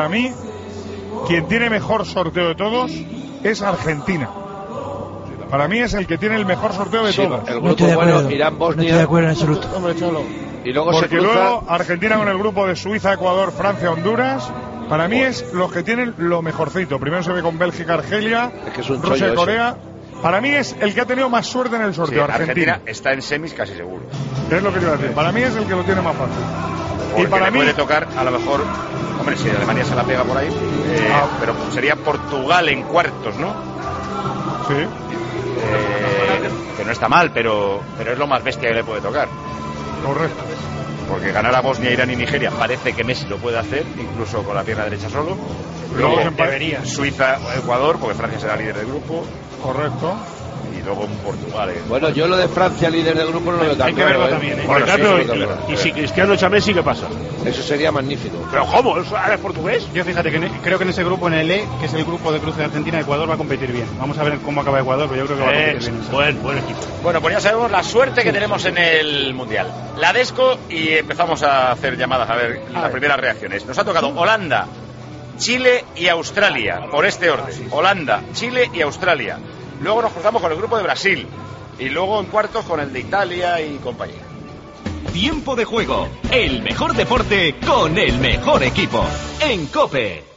quien tiene mejor sorteo de todos es Argentina. Para mí es el que tiene el mejor sorteo de todos. El grupo bueno, Irán, Bosnia. No estoy de acuerdo en absoluto. Y luego porque se cruza... luego Argentina con el grupo de Suiza, Ecuador, Francia, Honduras. Para mí es los que tienen lo mejorcito. Primero se ve con Bélgica, Argelia, es que es un Rusia y Corea. Para mí es el que ha tenido más suerte en el sorteo, Sí, Argentina. está en semis casi seguro. Es lo que te iba a decir. Para mí es el que lo tiene más fácil. Porque Y para le mí puede tocar, a lo mejor, hombre, si Alemania se la pega por ahí, pero sería Portugal en cuartos, ¿no? Sí. Que no está mal, pero es lo más bestia que le puede tocar. Correcto. Porque ganar a Bosnia, Irán y Nigeria parece que Messi lo puede hacer, incluso con la pierna derecha solo. Luego Luego Suiza o Ecuador, porque Francia será líder del grupo. Correcto. Y luego Portugal. Bueno, yo lo de Francia, líder del grupo, no lo veo tan Hay que claro, verlo también, ¿eh? Bueno, Por sí, ejemplo, sí, sí, sí. y si Cristiano echa Messi, ¿qué pasa? Eso sería magnífico. ¿Pero cómo? ¿Es portugués? Yo fíjate que creo que en ese grupo, en el E, que es el grupo de cruce de Argentina, Ecuador va a competir bien. Vamos a ver cómo acaba Ecuador, pero yo creo que va a competir bien. Buen equipo. Bueno, pues ya sabemos la suerte que tenemos en el Mundial. La Desco, y empezamos a hacer llamadas a ver las primeras reacciones. Nos ha tocado Holanda, Chile y Australia, por este orden. Holanda, Chile y Australia. Luego nos cruzamos con el grupo de Brasil. Y luego en cuartos con el de Italia y compañía. Tiempo de juego, el mejor deporte con el mejor equipo. En COPE.